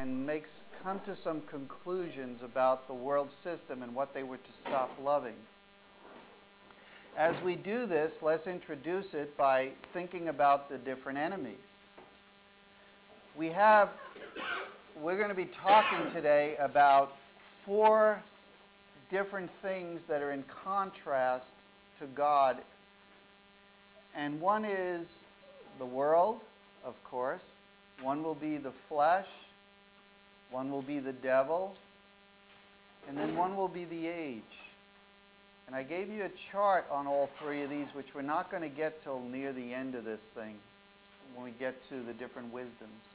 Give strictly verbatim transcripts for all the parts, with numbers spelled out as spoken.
and makes come to some conclusions about the world system and what they were to stop loving. As we do this, let's introduce it by thinking about the different enemies. We have, we're going to be talking today about four different things that are in contrast to God. And one is the world, of course. One will be the flesh. One will be the devil. And then one will be the age. And I gave you a chart on all three of these, which we're not going to get till near the end of this thing, when we get to the different wisdoms.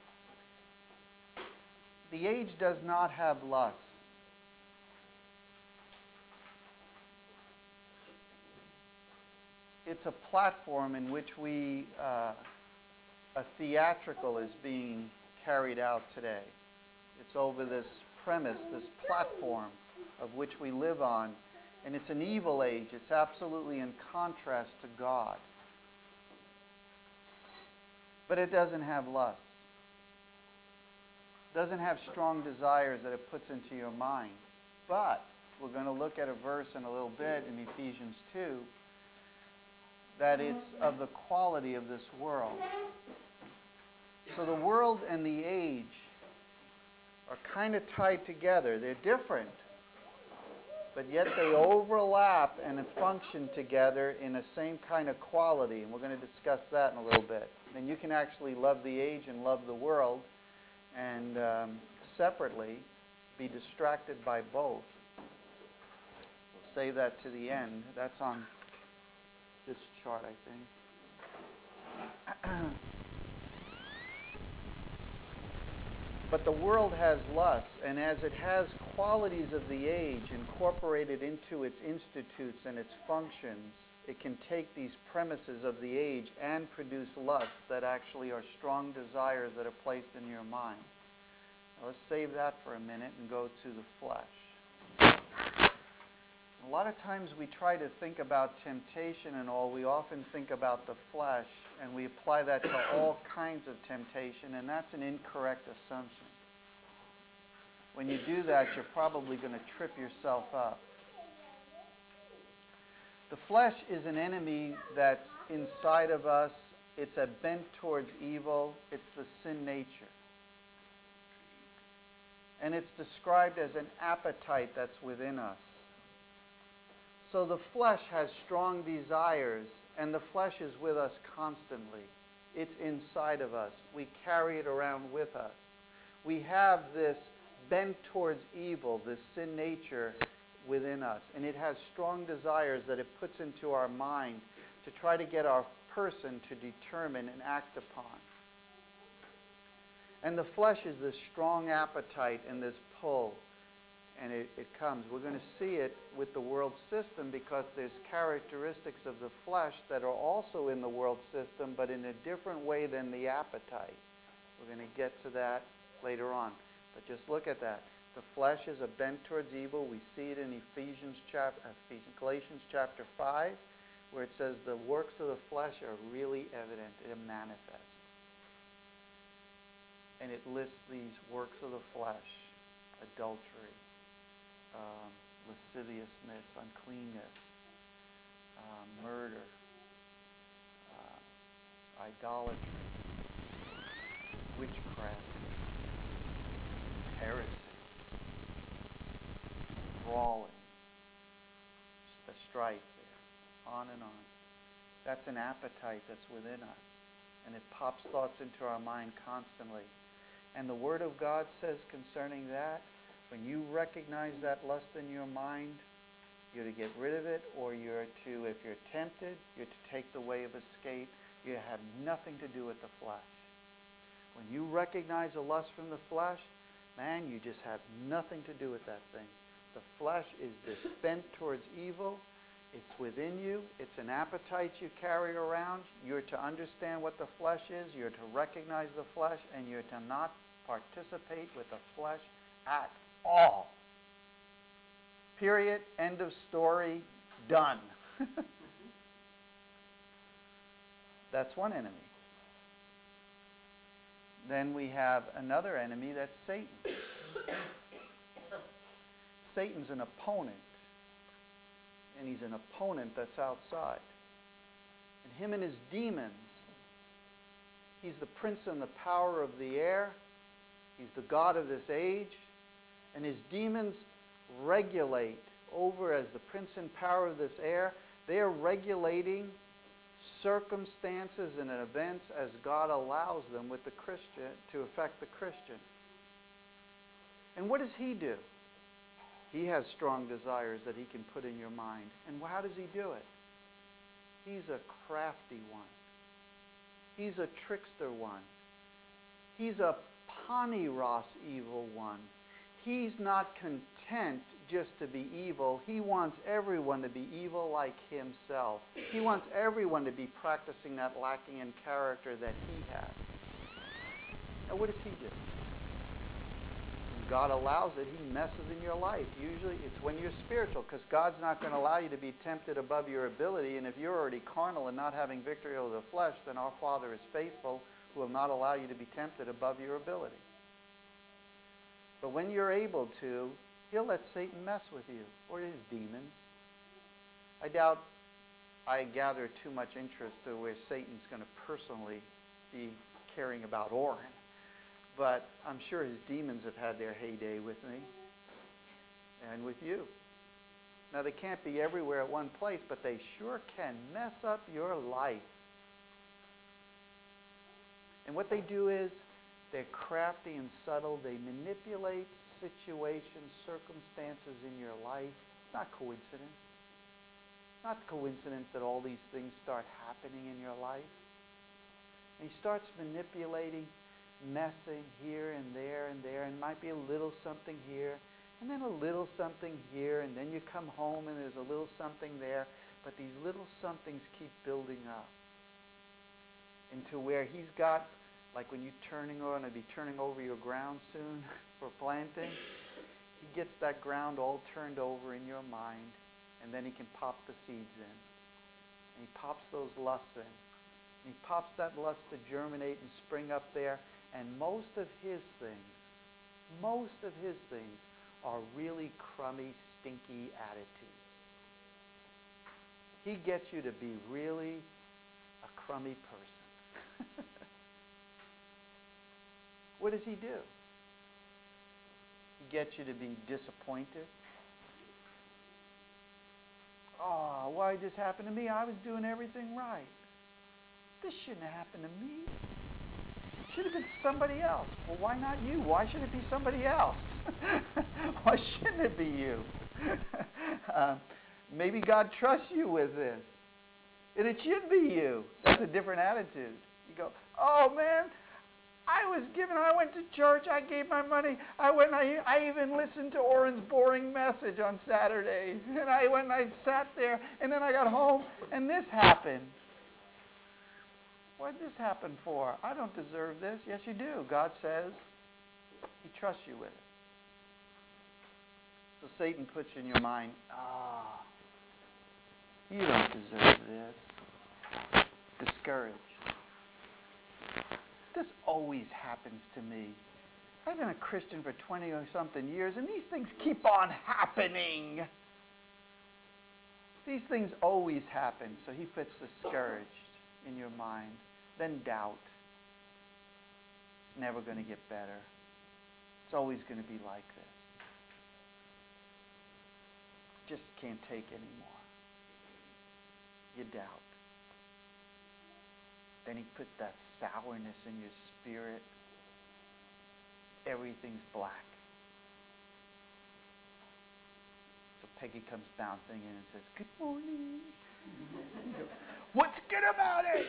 The age does not have lust. It's a platform in which we, uh, a theatrical is being carried out today. It's over this premise, this platform of which we live on. And it's an evil age. It's absolutely in contrast to God. But it doesn't have lust. It doesn't have strong desires that it puts into your mind. But we're going to look at a verse in a little bit in Ephesians two that it's of the quality of this world. So the world and the age are kind of tied together. They're different, but yet they overlap and function together in the same kind of quality. And we're going to discuss that in a little bit. And you can actually love the age and love the world and um, separately be distracted by both. We'll save that to the end. That's on this chart, I think. But the world has lust, and as it has qualities of the age incorporated into its institutes and its functions, it can take these premises of the age and produce lusts that actually are strong desires that are placed in your mind. Now let's save that for a minute and go to the flesh. A lot of times we try to think about temptation and all, we often think about the flesh, and we apply that to all kinds of temptation, and that's an incorrect assumption. When you do that, you're probably going to trip yourself up. The flesh is an enemy that's inside of us. It's a bent towards evil. It's the sin nature. And it's described as an appetite that's within us. So the flesh has strong desires, and the flesh is with us constantly. It's inside of us. We carry it around with us. We have this bent towards evil, this sin nature within us, and it has strong desires that it puts into our mind to try to get our person to determine and act upon. And the flesh is this strong appetite and this pull. And it, it comes. We're going to see it with the world system because there's characteristics of the flesh that are also in the world system, but in a different way than the appetite. We're going to get to that later on. But just look at that. The flesh is a bent towards evil. We see it in Ephesians chapter, Ephesians, Galatians chapter five, where it says the works of the flesh are really evident and manifest. And it lists these works of the flesh: adultery, Um, lasciviousness, uncleanness, uh, murder, uh, idolatry, witchcraft, heresy, brawling, the strife there, on and on. That's an appetite that's within us, and it pops thoughts into our mind constantly. And the Word of God says concerning that, when you recognize that lust in your mind, you're to get rid of it, or you're to, if you're tempted, you're to take the way of escape. You have nothing to do with the flesh. When you recognize a lust from the flesh, man, you just have nothing to do with that thing. The flesh is this bent towards evil. It's within you. It's an appetite you carry around. You're to understand what the flesh is. You're to recognize the flesh, and you're to not participate with the flesh at all. Period. End of story. Done. That's one enemy. Then we have another enemy, that's Satan. Satan's an opponent. And he's an opponent that's outside. And him and his demons, he's the prince and the power of the air. He's the god of this age. And his demons regulate over as the prince and power of this air. They are regulating circumstances and events as God allows them with the Christian to affect the Christian. And what does he do? He has strong desires that he can put in your mind. And how does he do it? He's a crafty one. He's a trickster one. He's a paniros evil one. He's not content just to be evil. He wants everyone to be evil like himself. He wants everyone to be practicing that lacking in character that he has. Now what does he do? When God allows it, he messes in your life. Usually it's when you're spiritual, because God's not going to allow you to be tempted above your ability. And if you're already carnal and not having victory over the flesh, then our Father is faithful, who will not allow you to be tempted above your ability. But when you're able to, he'll let Satan mess with you, or his demons. I doubt I gather too much interest to where Satan's going to personally be caring about Oren. But I'm sure his demons have had their heyday with me and with you. Now, they can't be everywhere at one place, but they sure can mess up your life. And what they do is, they're crafty and subtle. They manipulate situations, circumstances in your life. It's not coincidence. It's not coincidence that all these things start happening in your life. And he starts manipulating, messing here and there and there, and it might be a little something here, and then a little something here, and then you come home and there's a little something there. But these little somethings keep building up into where he's got, like when you're turning on, to be turning over your ground soon for planting, he gets that ground all turned over in your mind, and then he can pop the seeds in. And he pops those lusts in. And he pops that lust to germinate and spring up there, and most of his things, most of his things are really crummy, stinky attitudes. He gets you to be really a crummy person. What does he do? He gets you to be disappointed. Oh, why did this happen to me? I was doing everything right. This shouldn't have happened to me. It should have been somebody else. Well, why not you? Why should it be somebody else? Why shouldn't it be you? uh, maybe God trusts you with this. And it should be you. That's a different attitude. You go, oh man, I was given, I went to church, I gave my money, I went, I, I even listened to Oren's boring message on Saturday. And I went and I sat there, and then I got home, and this happened. What did this happen for? I don't deserve this. Yes, you do. God says he trusts you with it. So Satan puts in your mind, ah, you don't deserve this. Discouraged. This always happens to me. I've been a Christian for twenty or something years, and these things keep on happening. These things always happen. So he puts discouraged in your mind. Then doubt. It's never going to get better. It's always going to be like this. Just can't take anymore. You doubt. Then he puts that sourness in your spirit. Everything's black. So Peggy comes bouncing in and says, good morning. Go, what's good about it?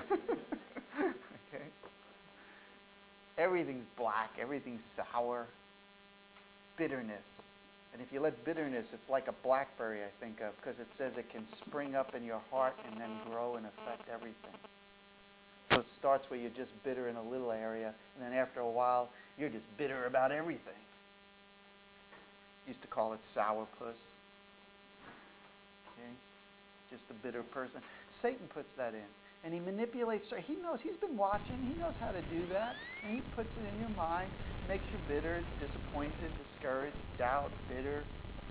Okay. Everything's black. Everything's sour. Bitterness. And if you let bitterness, it's like a blackberry, I think of, because it says it can spring up in your heart and then grow and affect everything. So it starts where you're just bitter in a little area, and then after a while, you're just bitter about everything. Used to call it sourpuss. Okay? Just a bitter person. Satan puts that in. And he manipulates. He knows. He's been watching. He knows how to do that. And he puts it in your mind. Makes you bitter, disappointed, discouraged, doubt, bitter.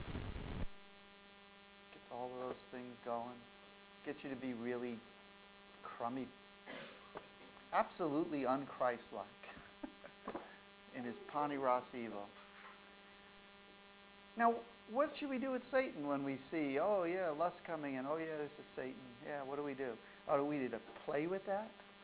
Gets all of those things going. Gets you to be really crummy. Absolutely un-Christ-like in his Paniras evil. Now, what should we do with Satan when we see, oh yeah, lust coming in, oh yeah, this is Satan. Yeah, what do we do? Oh, do we need to play with that?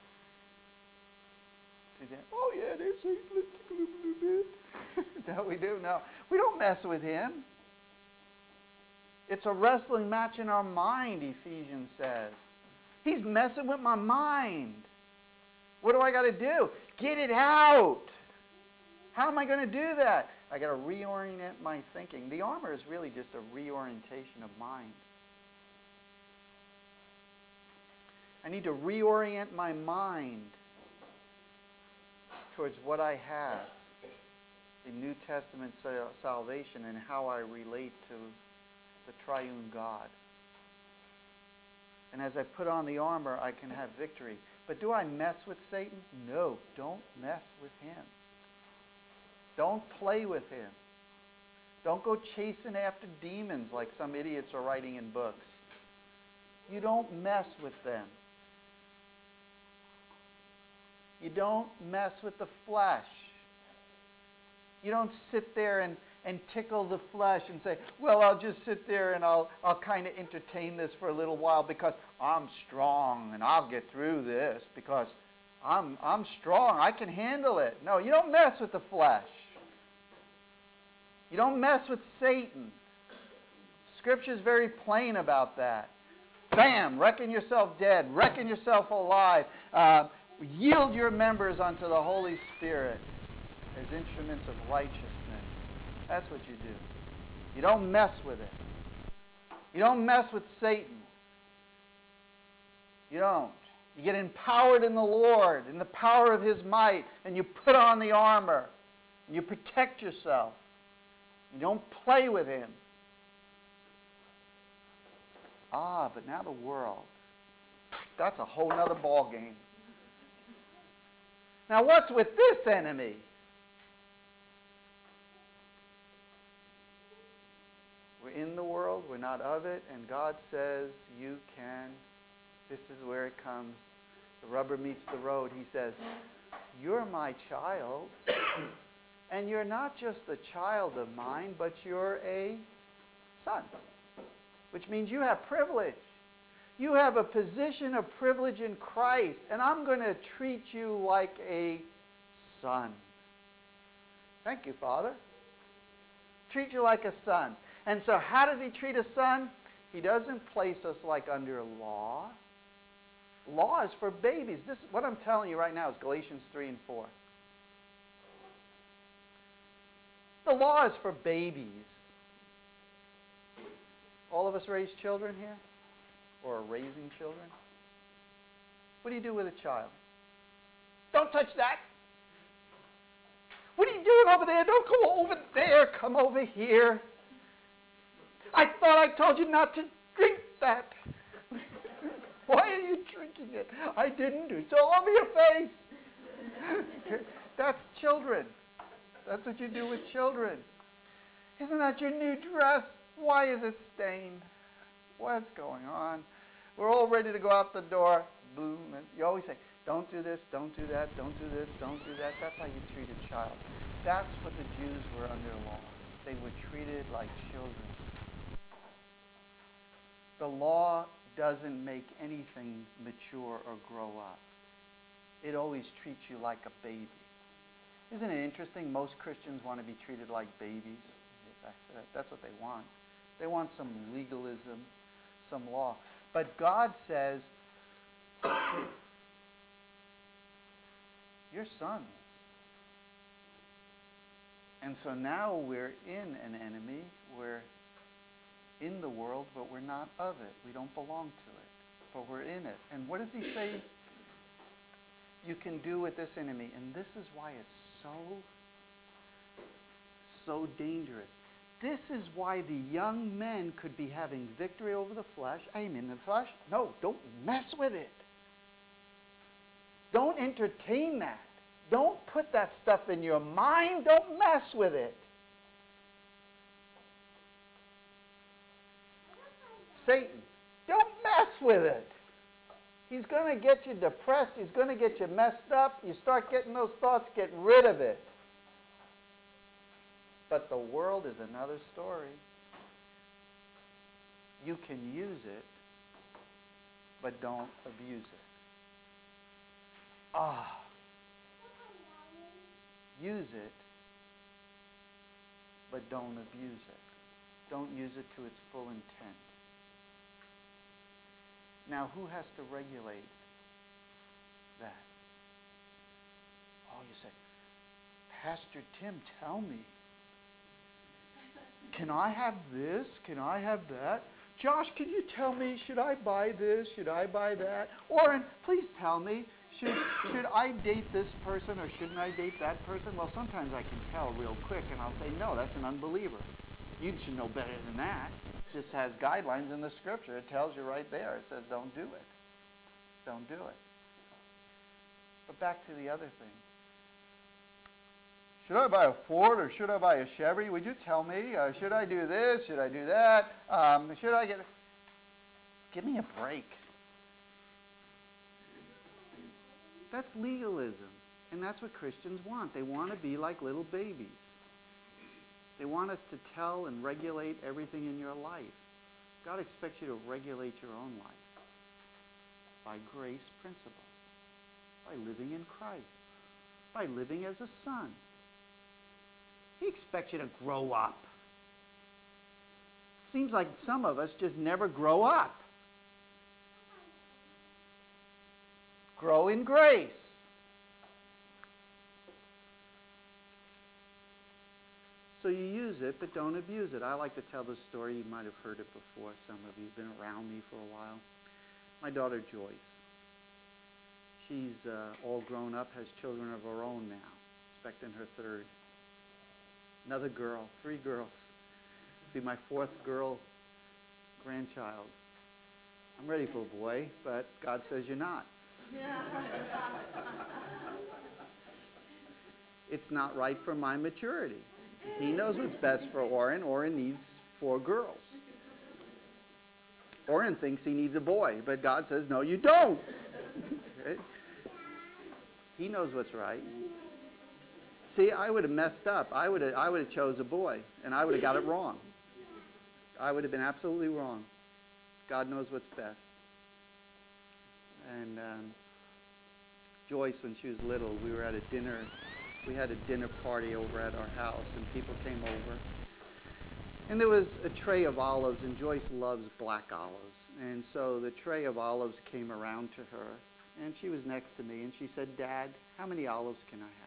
Do that? Oh yeah, there's Satan. Let's tickle him a little bit. Is that what we do? No, we don't mess with him. It's a wrestling match in our mind, Ephesians says. He's messing with my mind. What do I got to do? Get it out. How am I going to do that? I got to reorient my thinking. The armor is really just a reorientation of mind. I need to reorient my mind towards what I have, the New Testament salvation, and how I relate to the triune God. And as I put on the armor, I can have victory. But do I mess with Satan? No, don't mess with him. Don't play with him. Don't go chasing after demons like some idiots are writing in books. You don't mess with them. You don't mess with the flesh. You don't sit there and, and tickle the flesh and say, well, I'll just sit there and I'll, I'll kind of entertain this for a little while because I'm strong and I'll get through this because I'm, I'm strong. I can handle it. No, you don't mess with the flesh. You don't mess with Satan. Scripture is very plain about that. Bam! Reckon yourself dead. Reckon yourself alive. Uh, yield your members unto the Holy Spirit as instruments of righteousness. That's what you do. You don't mess with it. You don't mess with Satan. You don't. You get empowered in the Lord, in the power of his might, and you put on the armor. And you protect yourself. You don't play with him. Ah, but now the world. That's a whole nother ball game. Now what's with this enemy? We're in the world, we're not of it, and God says you can. This is where it comes. The rubber meets the road. He says, you're my child. And you're not just a child of mine, but you're a son. Which means you have privilege. You have a position of privilege in Christ. And I'm going to treat you like a son. Thank you, Father. Treat you like a son. And so how does he treat a son? He doesn't place us like under law. Law is for babies. This, what I'm telling you right now is Galatians three and four. The law is for babies. All of us raise children here? Or are raising children? What do you do with a child? Don't touch that. What are you doing over there? Don't go over there. Come over here. I thought I told you not to drink that. Why are you drinking it? I didn't. It's all over your face. That's children. That's what you do with children. Isn't that your new dress? Why is it stained? What's going on? We're all ready to go out the door. Boom. And you always say, don't do this, don't do that, don't do this, don't do that. That's how you treat a child. That's what the Jews were under law. They were treated like children. The law doesn't make anything mature or grow up. It always treats you like a baby. Isn't it interesting? Most Christians want to be treated like babies. That's what they want. They want some legalism, some law. But God says, you're sons. And so now we're in an enemy. We're in the world, but we're not of it. We don't belong to it, but we're in it. And what does he say you can do with this enemy? And this is why it's so, so dangerous. This is why the young men could be having victory over the flesh. I'm in the flesh. No, don't mess with it. Don't entertain that. Don't put that stuff in your mind. Don't mess with it. Satan, don't mess with it. He's going to get you depressed. He's going to get you messed up. You start getting those thoughts, get rid of it. But the world is another story. You can use it, but don't abuse it. Ah. Use it, but don't abuse it. Don't use it to its full intent. Now, who has to regulate that? Oh, you say, Pastor Tim, tell me. Can I have this? Can I have that? Josh, can you tell me, should I buy this? Should I buy that? Orrin, please tell me, should, should I date this person or shouldn't I date that person? Well, sometimes I can tell real quick and I'll say, no, that's an unbeliever. You should know better than that. It just has guidelines in the scripture. It tells you right there. It says don't do it. Don't do it. But back to the other thing. Should I buy a Ford or should I buy a Chevy? Would you tell me? Uh, should I do this? Should I do that? Um, should I get... Give me a break. That's legalism. And that's what Christians want. They want to be like little babies. They want us to tell and regulate everything in your life. God expects you to regulate your own life by grace principle, by living in Christ, by living as a son. He expects you to grow up. Seems like some of us just never grow up. Grow in grace. So you use it, but don't abuse it. I like to tell this story. You might have heard it before. Some of you have been around me for a while. My daughter Joyce. She's uh, all grown up, has children of her own now, expecting her third. Another girl, three girls. Be my fourth girl grandchild. I'm ready for a boy, but God says you're not. It's not right for my maturity. He knows what's best for Orrin. Orrin needs four girls. Orrin thinks he needs a boy, but God says, no, you don't. Okay? He knows what's right. See, I would have messed up. I would have, I would have chose a boy, and I would have got it wrong. I would have been absolutely wrong. God knows what's best. And um, Joyce, when she was little, we were at a dinner. We had a dinner party over at our house, and people came over. And there was a tray of olives, and Joyce loves black olives. And so the tray of olives came around to her, and she was next to me, and she said, Dad, how many olives can I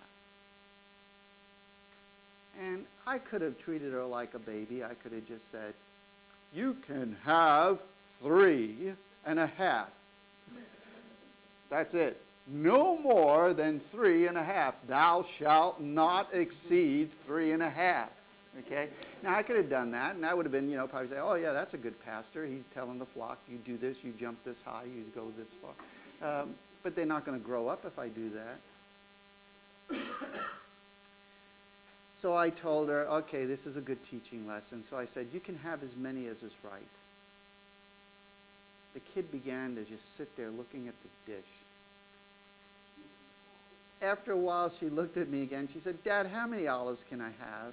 have? And I could have treated her like a baby. I could have just said, you can have three and a half. That's it. No more than three and a half. Thou shalt not exceed three and a half. Okay? Now, I could have done that, and I would have been, you know, probably say, oh, yeah, that's a good pastor. He's telling the flock, you do this, you jump this high, you go this far. Um, but they're not going to grow up if I do that. So I told her, okay, this is a good teaching lesson. So I said, you can have as many as is right. The kid began to just sit there looking at the dish. After a while, she looked at me again. She said, Dad, how many olives can I have?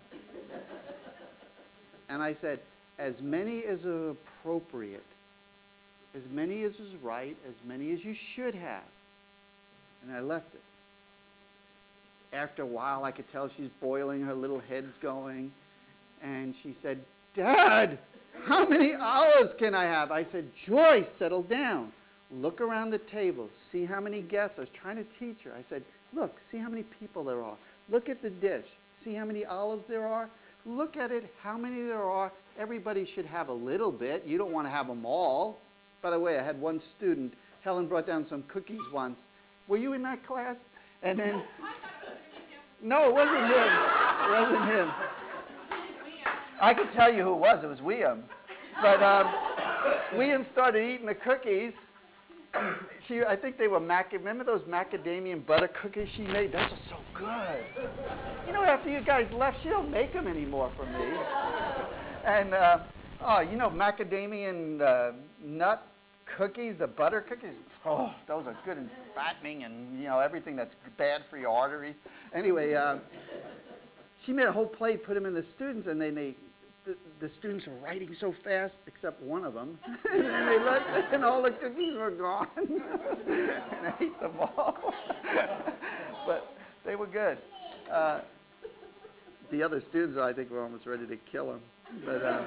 And I said, as many as are appropriate, as many as is right, as many as you should have. And I left it. After a while, I could tell she's boiling, her little head's going. And she said, Dad, how many olives can I have? I said, Joyce, settle down. Look around the table. See how many guests. I was trying to teach her. I said, look, see how many people there are. Look at the dish. See how many olives there are. Look at it, how many there are. Everybody should have a little bit. You don't want to have them all. By the way, I had one student. Helen brought down some cookies once. Were you in that class? And then, no, it wasn't him. It wasn't him. I could tell you who it was. It was William. But um, William started eating the cookies. she, I think they were mac. Remember those macadamia and butter cookies she made? Those are so good. You know, after you guys left, she don't make them anymore for me. And uh, oh, you know, macadamia and uh, nut cookies, the butter cookies. Oh, those are good and fattening, and you know everything that's bad for your arteries. Anyway, uh, she made a whole plate, put them in the students, and then they. The, the students were writing so fast, except one of them, and they looked, and all the cookies were gone, and I ate them all. But they were good. Uh, the other students, I think, were almost ready to kill them. But uh,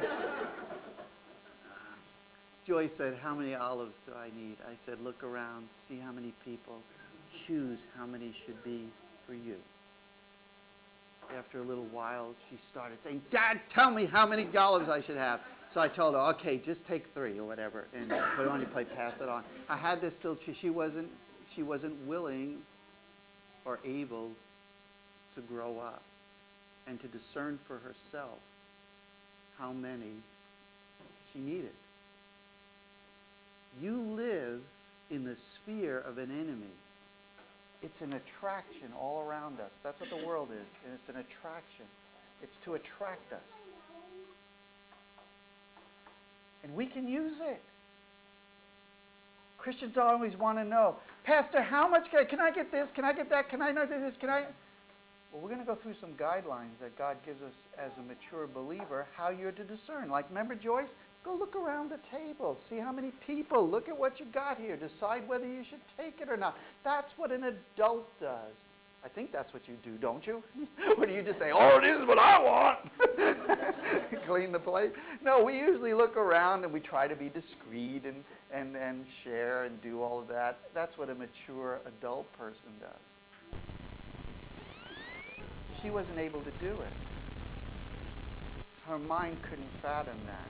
Joy said, "How many olives do I need?" I said, "Look around, see how many people. Choose how many should be for you." After a little while, she started saying, "Dad, tell me how many olives I should have." So I told her, "Okay, just take three or whatever, and put it on your plate, pass it on." I had this till she wasn't, she wasn't willing or able to grow up and to discern for herself how many she needed. You live in the sphere of an enemy. It's an attraction all around us. That's what the world is. And it's an attraction. It's to attract us. And we can use it. Christians always want to know, "Pastor, how much can I, can I get this? Can I get that? Can I not do this? Can I?" Well, we're going to go through some guidelines that God gives us as a mature believer, how you're to discern. Like, remember Joyce? Go look around the table. See how many people. Look at what you got here. Decide whether you should take it or not. That's what an adult does. I think that's what you do, don't you? Or do you just say, "Oh, this is what I want." Clean the plate. No, we usually look around and we try to be discreet and, and, and share and do all of that. That's what a mature adult person does. She wasn't able to do it. Her mind couldn't fathom that.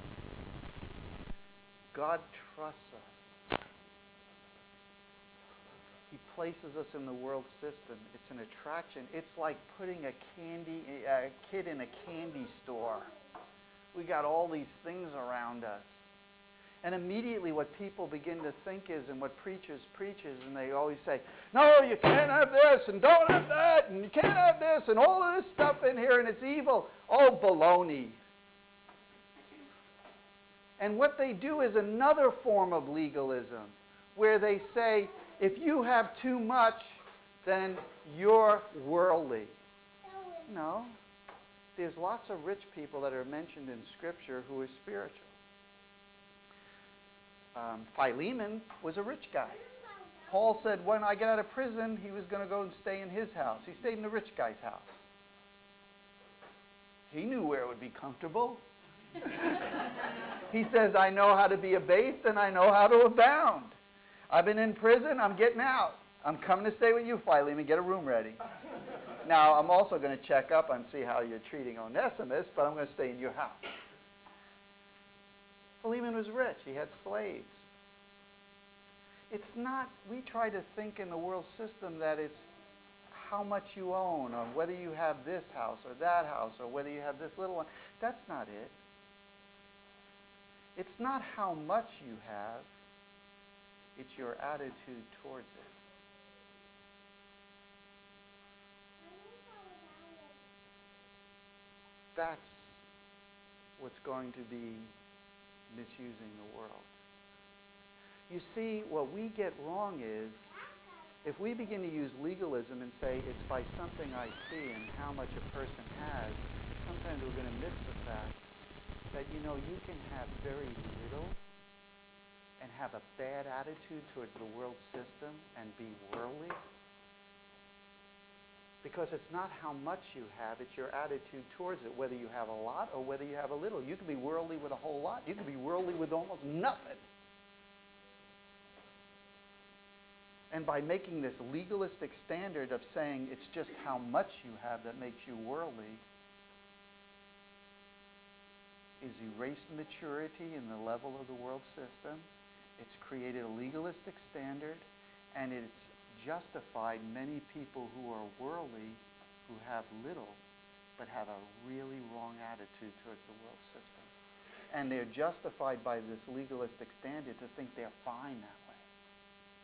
God trusts us. He places us in the world system. It's an attraction. It's like putting a candy, a kid in a candy store. We got all these things around us. And immediately what people begin to think is, and what preachers preaches, and they always say, "No, you can't have this, and don't have that, and you can't have this, and all of this stuff in here, and it's evil." Oh, baloney. And what they do is another form of legalism, where they say, if you have too much, then you're worldly. No. There's lots of rich people that are mentioned in Scripture who are spiritual. Um, Philemon was a rich guy. Paul said when I get out of prison, he was going to go and stay in his house. He stayed in the rich guy's house. He knew where it would be comfortable. He says, "I know how to be abased and I know how to abound. I've been in prison, I'm getting out. I'm coming to stay with you, Philemon. Get a room ready. Now, I'm also going to check up and see how you're treating Onesimus, but I'm going to stay in your house." Philemon was rich. He had slaves. It's not, we try to think in the world system that it's how much you own, or whether you have this house or that house, or whether you have this little one. That's not it. It's not how much you have. It's your attitude towards it. That's what's going to be misusing the world. You see, what we get wrong is, if we begin to use legalism and say it's by something I see and how much a person has, sometimes we're going to miss the fact that, you know, you can have very little and have a bad attitude towards the world system and be worldly. Because it's not how much you have, it's your attitude towards it, whether you have a lot or whether you have a little. You can be worldly with a whole lot. You can be worldly with almost nothing. And by making this legalistic standard of saying it's just how much you have that makes you worldly, is erased maturity in the level of the world system. It's created a legalistic standard, and it's justified many people who are worldly, who have little, but have a really wrong attitude towards the world system. And they're justified by this legalistic standard to think they're fine that way.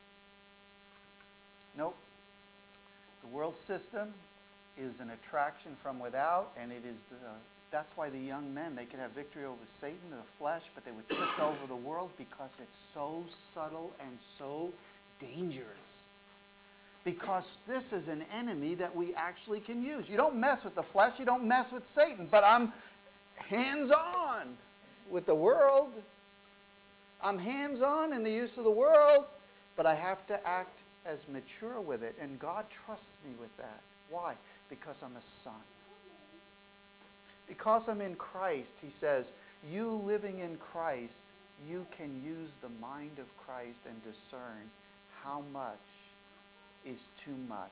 Nope. The world system is an attraction from without, and it is the, that's why the young men, they could have victory over Satan, the flesh, but they would skip over the world because it's so subtle and so dangerous. Because this is an enemy that we actually can use. You don't mess with the flesh, you don't mess with Satan, but I'm hands-on with the world. I'm hands-on in the use of the world, but I have to act as mature with it, and God trusts me with that. Why? Because I'm a son. Because I'm in Christ, he says, you living in Christ, you can use the mind of Christ and discern how much is too much.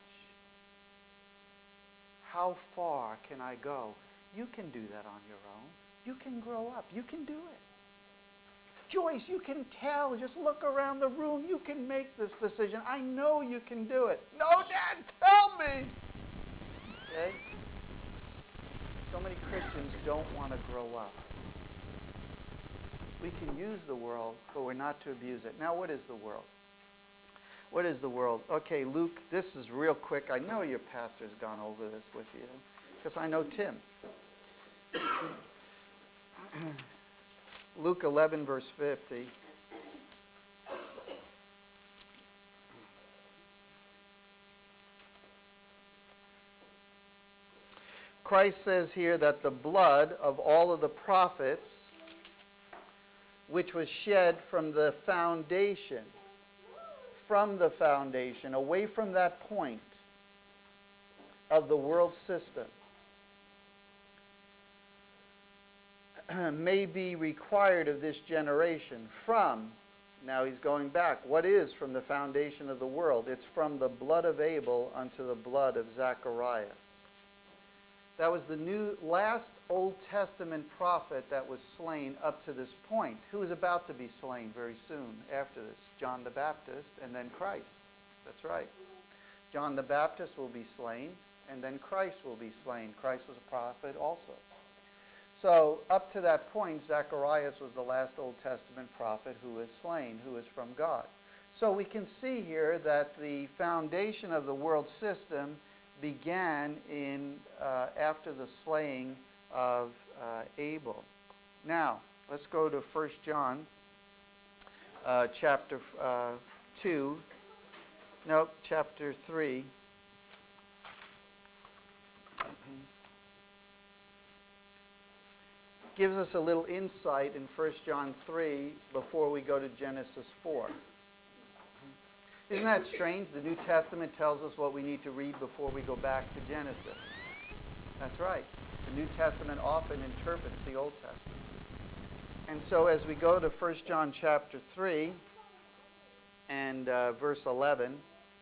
How far can I go? You can do that on your own. You can grow up. You can do it. Joyce, you can tell. Just look around the room. You can make this decision. I know you can do it. No, Dad, tell me. Okay? So many Christians don't want to grow up. We can use the world, but we're not to abuse it. Now, what is the world? What is the world? Okay, Luke, this is real quick. I know your pastor's gone over this with you, because I know Tim. Luke eleven, verse fifty. Christ says here that the blood of all of the prophets, which was shed from the foundation, from the foundation, away from that point of the world system, may be required of this generation from, now he's going back, what is from the foundation of the world? It's from the blood of Abel unto the blood of Zacharias. That was the new last Old Testament prophet that was slain up to this point. Who is about to be slain very soon after this? John the Baptist and then Christ. That's right. John the Baptist will be slain and then Christ will be slain. Christ was a prophet also. So up to that point, Zacharias was the last Old Testament prophet who was slain, who was from God. So we can see here that the foundation of the world system began in uh, after the slaying of uh, Abel. Now, let's go to First John uh, chapter uh, two. Nope, chapter three. Gives us a little insight in First John three before we go to Genesis four. Isn't that strange? The New Testament tells us what we need to read before we go back to Genesis. That's right. The New Testament often interprets the Old Testament. And so as we go to First John chapter three and uh, verse eleven,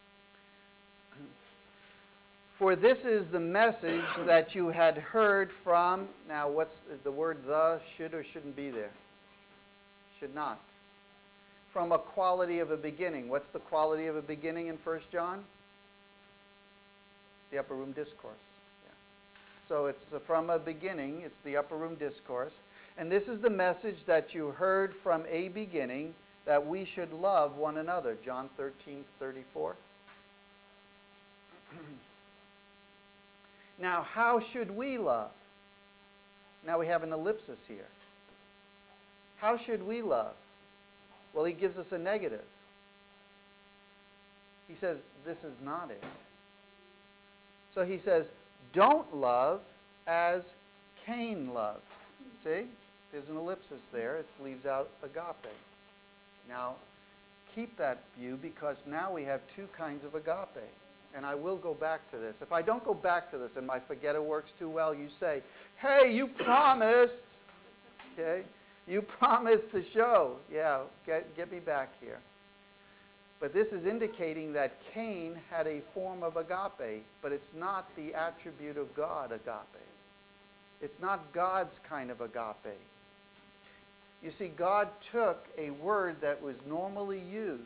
for this is the message that you had heard from, now what's the word the, should or shouldn't be there? Should not. From a quality of a beginning. What's the quality of a beginning in First John? The upper room discourse. Yeah. So it's from a beginning, it's the upper room discourse. And this is the message that you heard from a beginning, that we should love one another. John thirteen thirty-four. Now, how should we love? Now we have an ellipsis here. How should we love? Well, he gives us a negative. He says, this is not it. So he says, don't love as Cain loved. See? There's an ellipsis there. It leaves out agape. Now, keep that view because now we have two kinds of agape. And I will go back to this. If I don't go back to this and my forgetter works too well, you say, hey, you promised. Okay? You promised to show. Yeah, get, get me back here. But this is indicating that Cain had a form of agape, but it's not the attribute of God, agape. It's not God's kind of agape. You see, God took a word that was normally used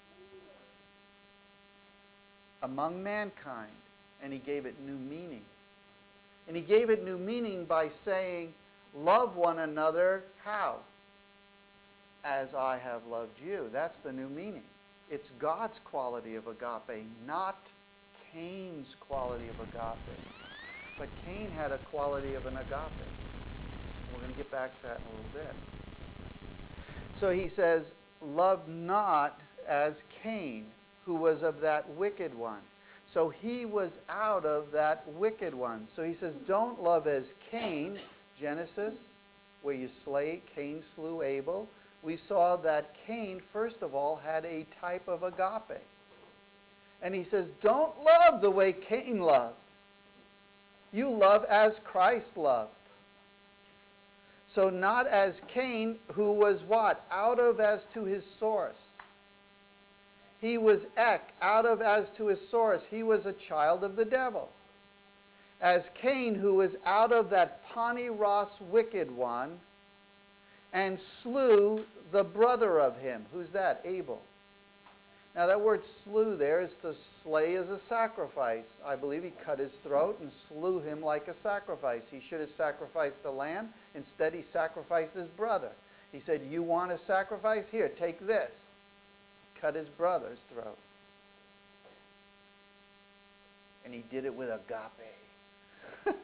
among mankind, and he gave it new meaning. And he gave it new meaning by saying, love one another, how? As I have loved you. That's the new meaning. It's God's quality of agape, not Cain's quality of agape. But Cain had a quality of an agape. We're going to get back to that in a little bit. So he says, love not as Cain, who was of that wicked one. So he was out of that wicked one. So he says, don't love as Cain, Genesis, where you slay, Cain slew Abel. We saw that Cain, first of all, had a type of agape. And he says, don't love the way Cain loved. You love as Christ loved. So not as Cain, who was what? Out of as to his source. He was ek, out of as to his source. He was a child of the devil. As Cain, who was out of that Paniros wicked one, and slew the brother of him. Who's that? Abel. Now that word slew there is to slay as a sacrifice. I believe he cut his throat and slew him like a sacrifice. He should have sacrificed the lamb. Instead, he sacrificed his brother. He said, you want a sacrifice? Here, take this. Cut his brother's throat. And he did it with agape.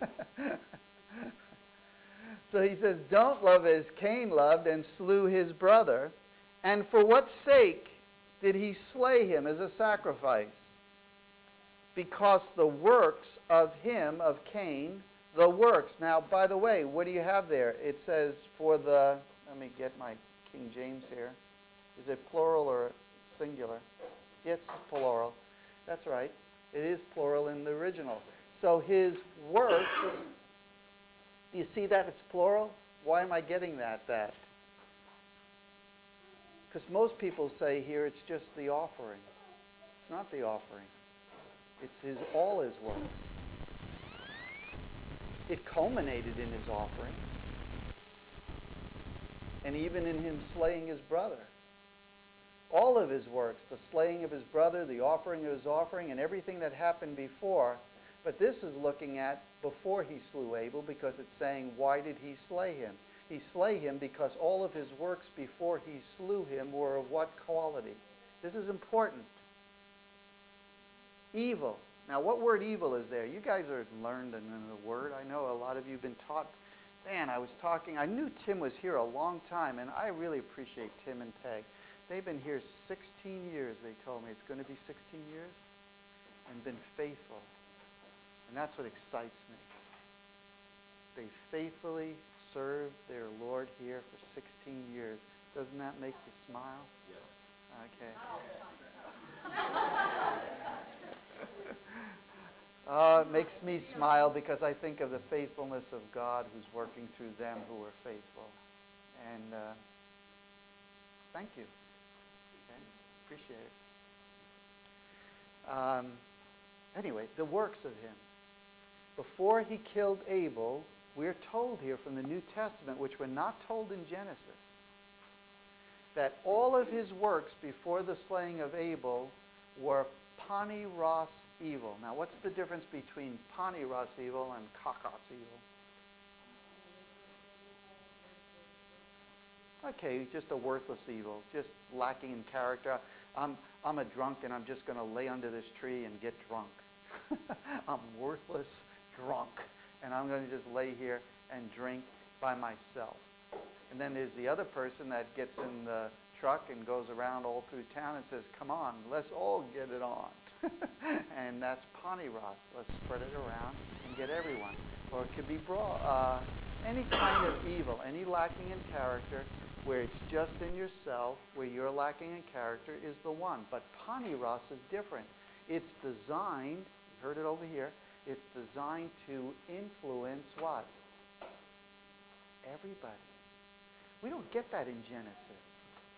So he says, don't love as Cain loved and slew his brother. And for what sake did he slay him as a sacrifice? Because the works of him, of Cain, the works. Now, by the way, what do you have there? It says for the, let me get my King James here. Is it plural or singular? It's plural. That's right. It is plural in the original. So his works, do you see that it's plural? Why am I getting that, that? Because most people say here it's just the offering. It's not the offering. It's his, all his works. It culminated in his offering. And even in him slaying his brother. All of his works, the slaying of his brother, the offering of his offering, and everything that happened before. But this is looking at before he slew Abel, because it's saying, why did he slay him? He slay him because all of his works before he slew him were of what quality? This is important. Evil. Now, what word evil is there? You guys are learned in the word. I know a lot of you have been taught. Man, I was talking. I knew Tim was here a long time, and I really appreciate Tim and Peg. They've been here sixteen years, they told me. It's going to be sixteen years, and been faithful. And that's what excites me. They faithfully served their Lord here for sixteen years. Doesn't that make you smile? Yes. Okay. Uh, it makes me smile because I think of the faithfulness of God who's working through them who are faithful. And uh, thank you. Okay. Appreciate it. Um, anyway, the works of him. Before he killed Abel, we're told here from the New Testament, which we're not told in Genesis, that all of his works before the slaying of Abel were Paniros evil. Now, what's the difference between Paniros evil and Kakos evil? Okay, just a worthless evil, just lacking in character. I'm, I'm a drunk and I'm just going to lay under this tree and get drunk. I'm worthless drunk and I'm going to just lay here and drink by myself. And then there's the other person that gets in the truck and goes around all through town and says, come on, let's all get it on. And that's Paniros. Let's spread it around and get everyone. Or it could be broad, uh, any kind of evil, any lacking in character, where it's just in yourself, where you're lacking in character, is the one. But Paniros is different. It's designed, you heard it over here, it's designed to influence what? Everybody. We don't get that in Genesis.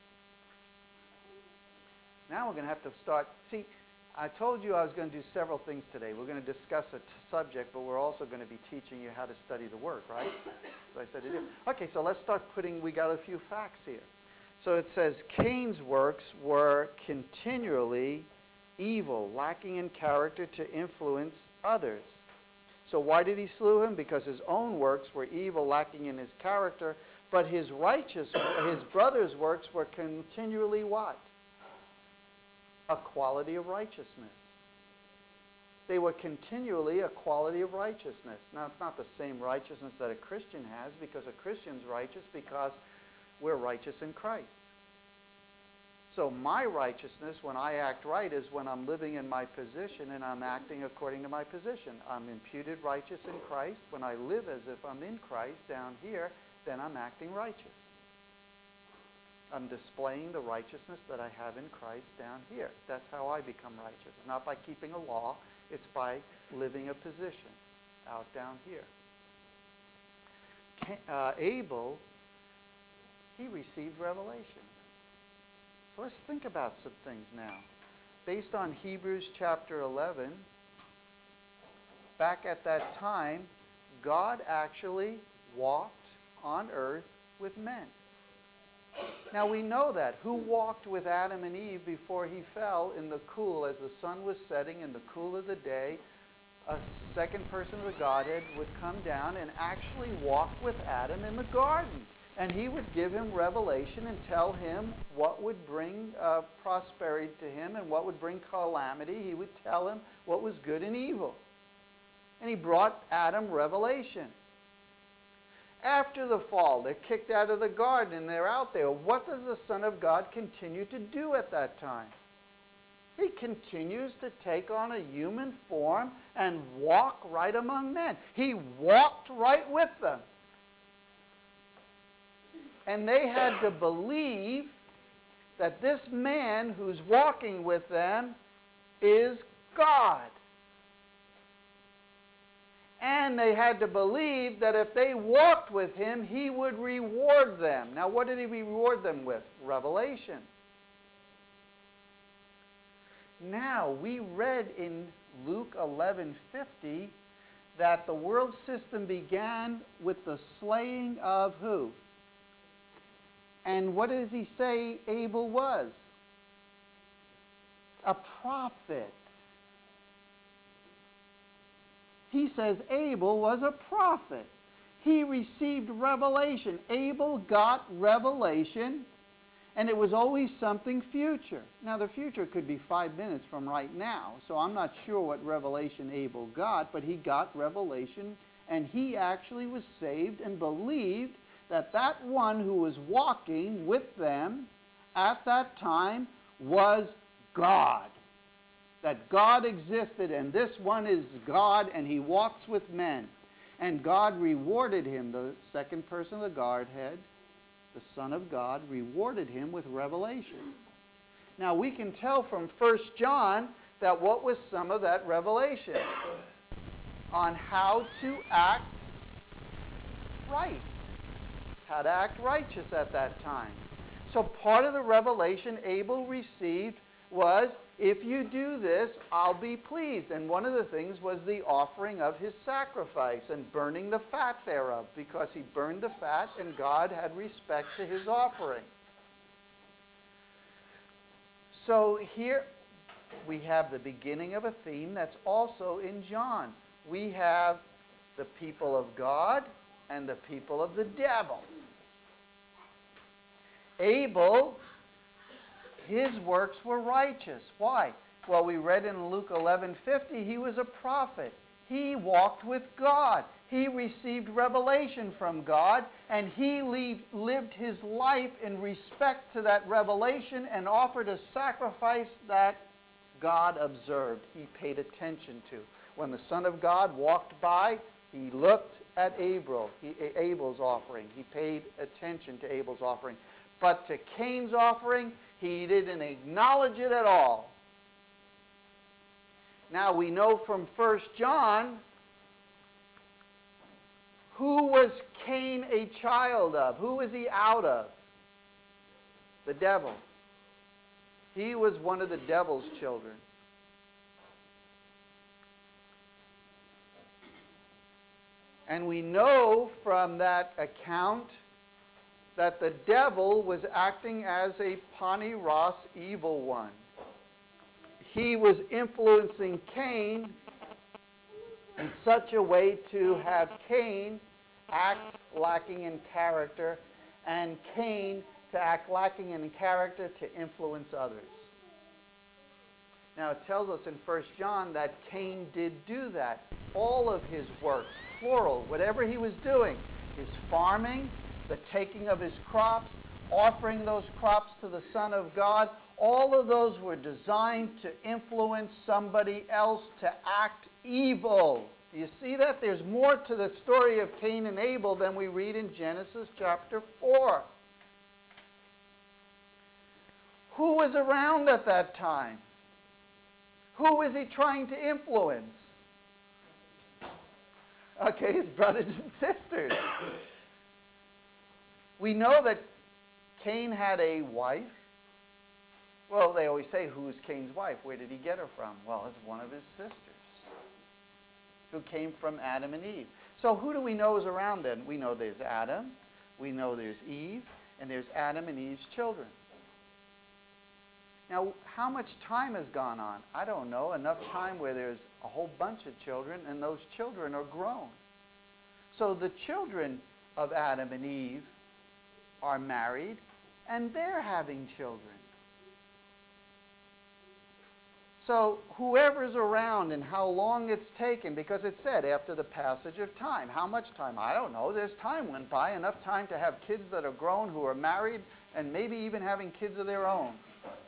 Now we're going to have to start, see, I told you I was going to do several things today. We're going to discuss a t- subject, but we're also going to be teaching you how to study the Word, right? So I said to do. Okay, so let's start putting, we got a few facts here. So it says Cain's works were continually evil, lacking in character to influence others. So why did he slew him? Because his own works were evil, lacking in his character, but his righteous, his brother's works were continually what? a quality of righteousness. They were continually a quality of righteousness. Now, it's not the same righteousness that a Christian has, because a Christian's righteous because we're righteous in Christ. So my righteousness, when I act right, is when I'm living in my position and I'm acting according to my position. I'm imputed righteous in Christ. When I live as if I'm in Christ down here, then I'm acting righteous. I'm displaying the righteousness that I have in Christ down here. That's how I become righteous. Not by keeping a law. It's by living a position out down here. Uh, Abel, he received revelation. So let's think about some things now. Based on Hebrews chapter eleven, back at that time, God actually walked on earth with men. Now we know that. Who walked with Adam and Eve before he fell in the cool, as the sun was setting in the cool of the day? A second person of the Godhead would come down and actually walk with Adam in the garden. And he would give him revelation and tell him what would bring uh, prosperity to him and what would bring calamity. He would tell him what was good and evil. And he brought Adam revelation. After the fall, they're kicked out of the garden and they're out there. What does the Son of God continue to do at that time? He continues to take on a human form and walk right among men. He walked right with them. And they had to believe that this man who's walking with them is God. And they had to believe that if they walked with him, he would reward them. Now, what did he reward them with? Revelation. Now, we read in Luke eleven fifty that the world system began with the slaying of who? And what does he say Abel was? A prophet. He says Abel was a prophet. He received revelation. Abel got revelation, and it was always something future. Now, the future could be five minutes from right now, so I'm not sure what revelation Abel got, but he got revelation, and he actually was saved and believed that that one who was walking with them at that time was God. That God existed, and this one is God, and he walks with men. And God rewarded him, the second person of the Godhead, the Son of God, rewarded him with revelation. Now, we can tell from First John that what was some of that revelation on how to act right, how to act righteous at that time. So part of the revelation Abel received was, if you do this, I'll be pleased. And one of the things was the offering of his sacrifice and burning the fat thereof, because he burned the fat and God had respect to his offering. So here we have the beginning of a theme that's also in John. We have the people of God and the people of the devil. Abel, his works were righteous. Why? Well, we read in Luke eleven fifty, he was a prophet. He walked with God. He received revelation from God, and he lived his life in respect to that revelation and offered a sacrifice that God observed. He paid attention to. When the Son of God walked by, he looked at Abel, he, Abel's offering. He paid attention to Abel's offering. But to Cain's offering, he didn't acknowledge it at all. Now we know from First John, who was Cain a child of? Who was he out of? The devil. He was one of the devil's children. And we know from that account that the devil was acting as a Paniras evil one. He was influencing Cain in such a way to have Cain act lacking in character, and Cain to act lacking in character to influence others. Now it tells us in First John that Cain did do that. All of his works, plural, whatever he was doing, his farming, the taking of his crops, offering those crops to the Son of God, all of those were designed to influence somebody else to act evil. Do you see that? There's more to the story of Cain and Abel than we read in Genesis chapter four. Who was around at that time? Who was he trying to influence? Okay, his brothers and sisters. We know that Cain had a wife. Well, they always say, who's Cain's wife? Where did he get her from? Well, it's one of his sisters who came from Adam and Eve. So who do we know is around then? We know there's Adam, we know there's Eve, and there's Adam and Eve's children. Now, how much time has gone on? I don't know. Enough time where there's a whole bunch of children, and those children are grown. So the children of Adam and Eve are married, and they're having children. So whoever's around and how long it's taken, because it said after the passage of time. How much time? I don't know. There's time went by, enough time to have kids that are grown who are married and maybe even having kids of their own.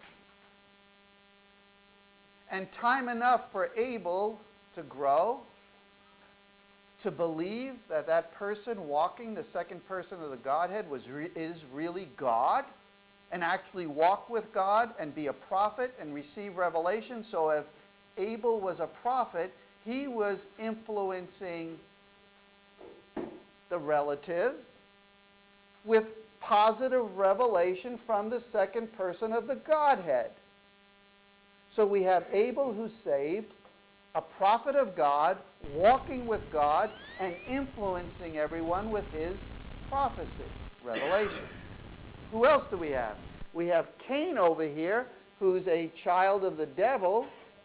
And time enough for Abel to grow, to believe that that person walking, the second person of the Godhead, was re- is really God, and actually walk with God and be a prophet and receive revelation. So if Abel was a prophet, he was influencing the relatives with positive revelation from the second person of the Godhead. So we have Abel who's saved, a prophet of God, walking with God, and influencing everyone with his prophecy, revelation. Who else do we have? We have Cain over here, who's a child of the devil,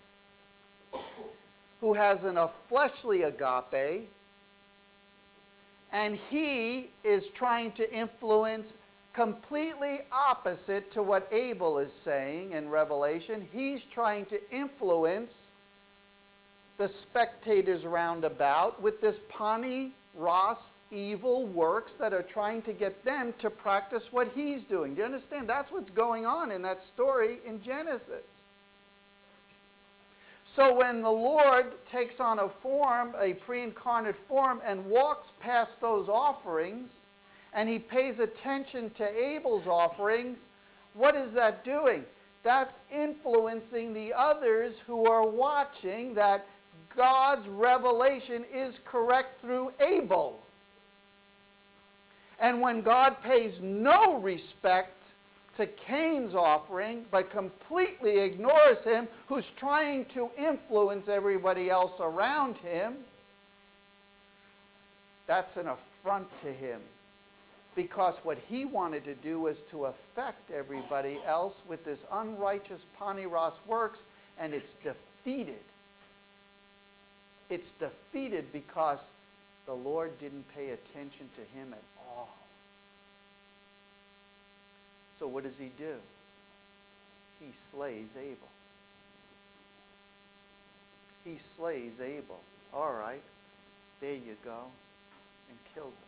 who has an, a fleshly agape, and he is trying to influence completely opposite to what Abel is saying in Revelation. He's trying to influence the spectators round about with this Pani Ras evil works that are trying to get them to practice what he's doing. Do you understand? That's what's going on in that story in Genesis. So when the Lord takes on a form, a pre-incarnate form, and walks past those offerings, and he pays attention to Abel's offerings, what is that doing? That's influencing the others who are watching that God's revelation is correct through Abel. And when God pays no respect to Cain's offering, but completely ignores him, who's trying to influence everybody else around him, that's an affront to him. Because what he wanted to do was to affect everybody else with this unrighteous Pani Ras works, and it's defeated. It's defeated because the Lord didn't pay attention to him at all. So what does he do? He slays Abel. He slays Abel. All right, there you go, and kills him.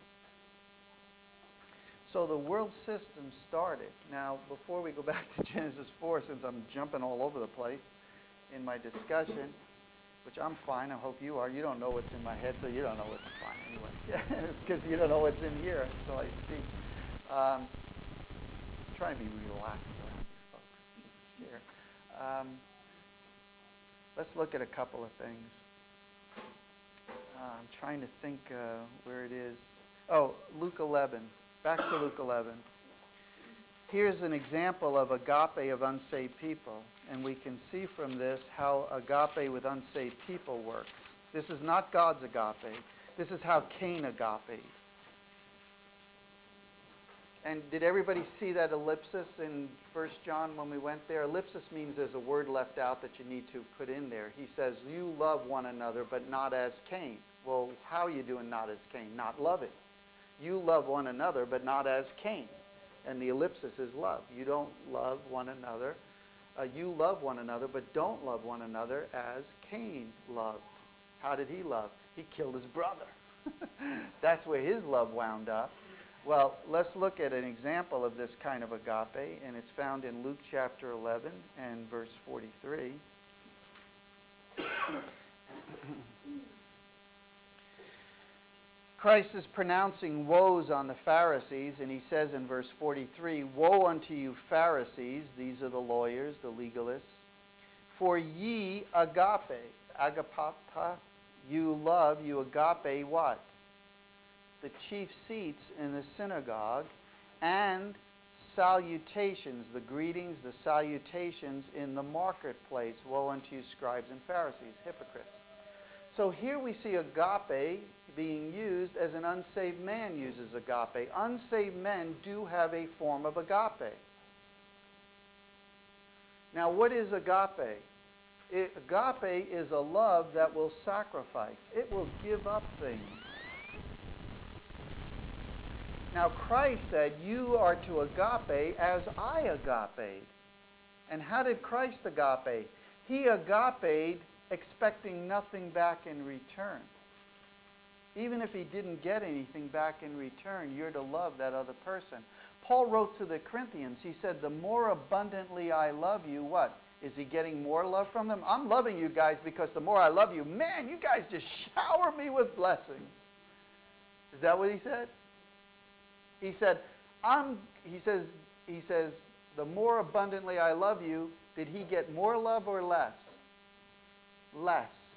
So the world system started. Now, before we go back to Genesis four, since I'm jumping all over the place in my discussion, which I'm fine, I hope you are. You don't know what's in my head, so you don't know what's fine anyway. It's because you don't know what's in here until I speak. Um, I'm trying to be relaxed around you folks. Share. Um, let's look at a couple of things. Uh, I'm trying to think uh, where it is. Oh, Luke eleven. Back to Luke eleven. Here's an example of agape of unsaved people. And we can see from this how agape with unsaved people works. This is not God's agape. This is how Cain agape. And did everybody see that ellipsis in First John when we went there? Ellipsis means there's a word left out that you need to put in there. He says, you love one another, but not as Cain. Well, how are you doing not as Cain? Not loving. You love one another, but not as Cain. And the ellipsis is love. You don't love one another uh, you love one another, but don't love one another as Cain loved. How did he love? He killed his brother. That's where his love wound up. Well, let's look at an example of this kind of agape, and it's found in Luke chapter eleven and verse forty-three. Christ is pronouncing woes on the Pharisees, and he says in verse forty-three, "Woe unto you Pharisees," these are the lawyers, the legalists, "for ye agape," agapata, you love, you agape what? The chief seats in the synagogue, and salutations, the greetings, the salutations in the marketplace. Woe unto you scribes and Pharisees, hypocrites. So here we see agape being used as an unsaved man uses agape. Unsaved men do have a form of agape. Now, what is agape? It, agape is a love that will sacrifice. It will give up things. Now, Christ said, you are to agape as I agape. And how did Christ agape? He agape expecting nothing back in return. Even if he didn't get anything back in return, you're to love that other person. Paul wrote to the Corinthians, he said, the more abundantly I love you, what? Is he getting more love from them? I'm loving you guys because the more I love you, man, you guys just shower me with blessings. Is that what he said? He said, I'm, he says, he says, the more abundantly I love you, did he get more love or less? Less.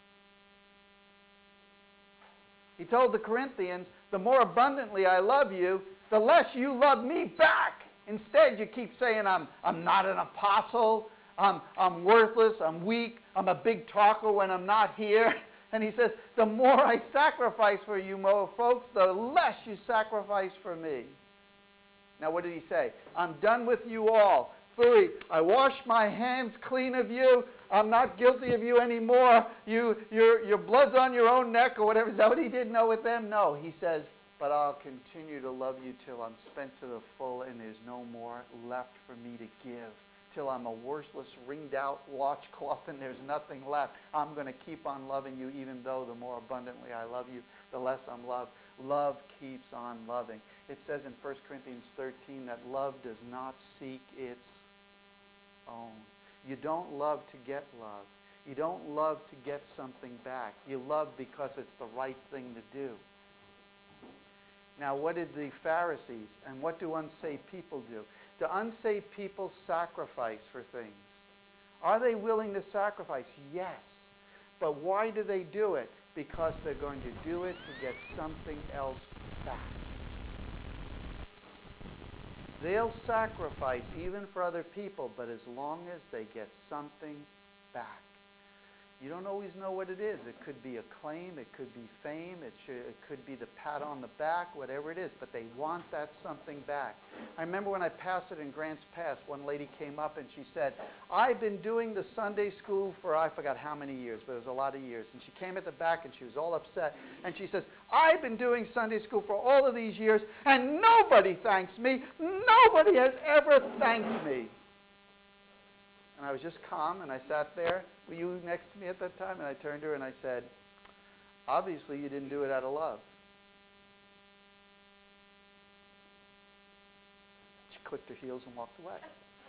He told the Corinthians, the more abundantly I love you, the less you love me back. Instead, you keep saying, I'm, I'm not an apostle, I'm, I'm worthless, I'm weak, I'm a big talker when I'm not here. And he says, the more I sacrifice for you, more folks, the less you sacrifice for me. Now, what did he say? I'm done with you all. Phooey, I wash my hands clean of you. I'm not guilty of you anymore. You, your, your blood's on your own neck or whatever. Is that what he did? No, with them? No. He says, but I'll continue to love you till I'm spent to the full and there's no more left for me to give. Till I'm a worthless, ringed out washcloth and there's nothing left. I'm going to keep on loving you even though the more abundantly I love you, the less I'm loved. Love keeps on loving. It says in First Corinthians thirteen that love does not seek its own. You don't love to get love. You don't love to get something back. You love because it's the right thing to do. Now, what did the Pharisees and what do unsaved people do? Do unsaved people sacrifice for things? Are they willing to sacrifice? Yes. But why do they do it? Because they're going to do it to get something else back. They'll sacrifice even for other people, but as long as they get something back. You don't always know what it is. It could be acclaim, it could be fame, it, should, it could be the pat on the back, whatever it is, but they want that something back. I remember when I pastored in Grants Pass, one lady came up and she said, I've been doing the Sunday school for I forgot how many years, but it was a lot of years. And she came at the back and she was all upset. And she says, I've been doing Sunday school for all of these years and nobody thanks me. Nobody has ever thanked me. And I was just calm and I sat there. Were you next to me at that time? And I turned to her and I said, obviously you didn't do it out of love. She clicked her heels and walked away.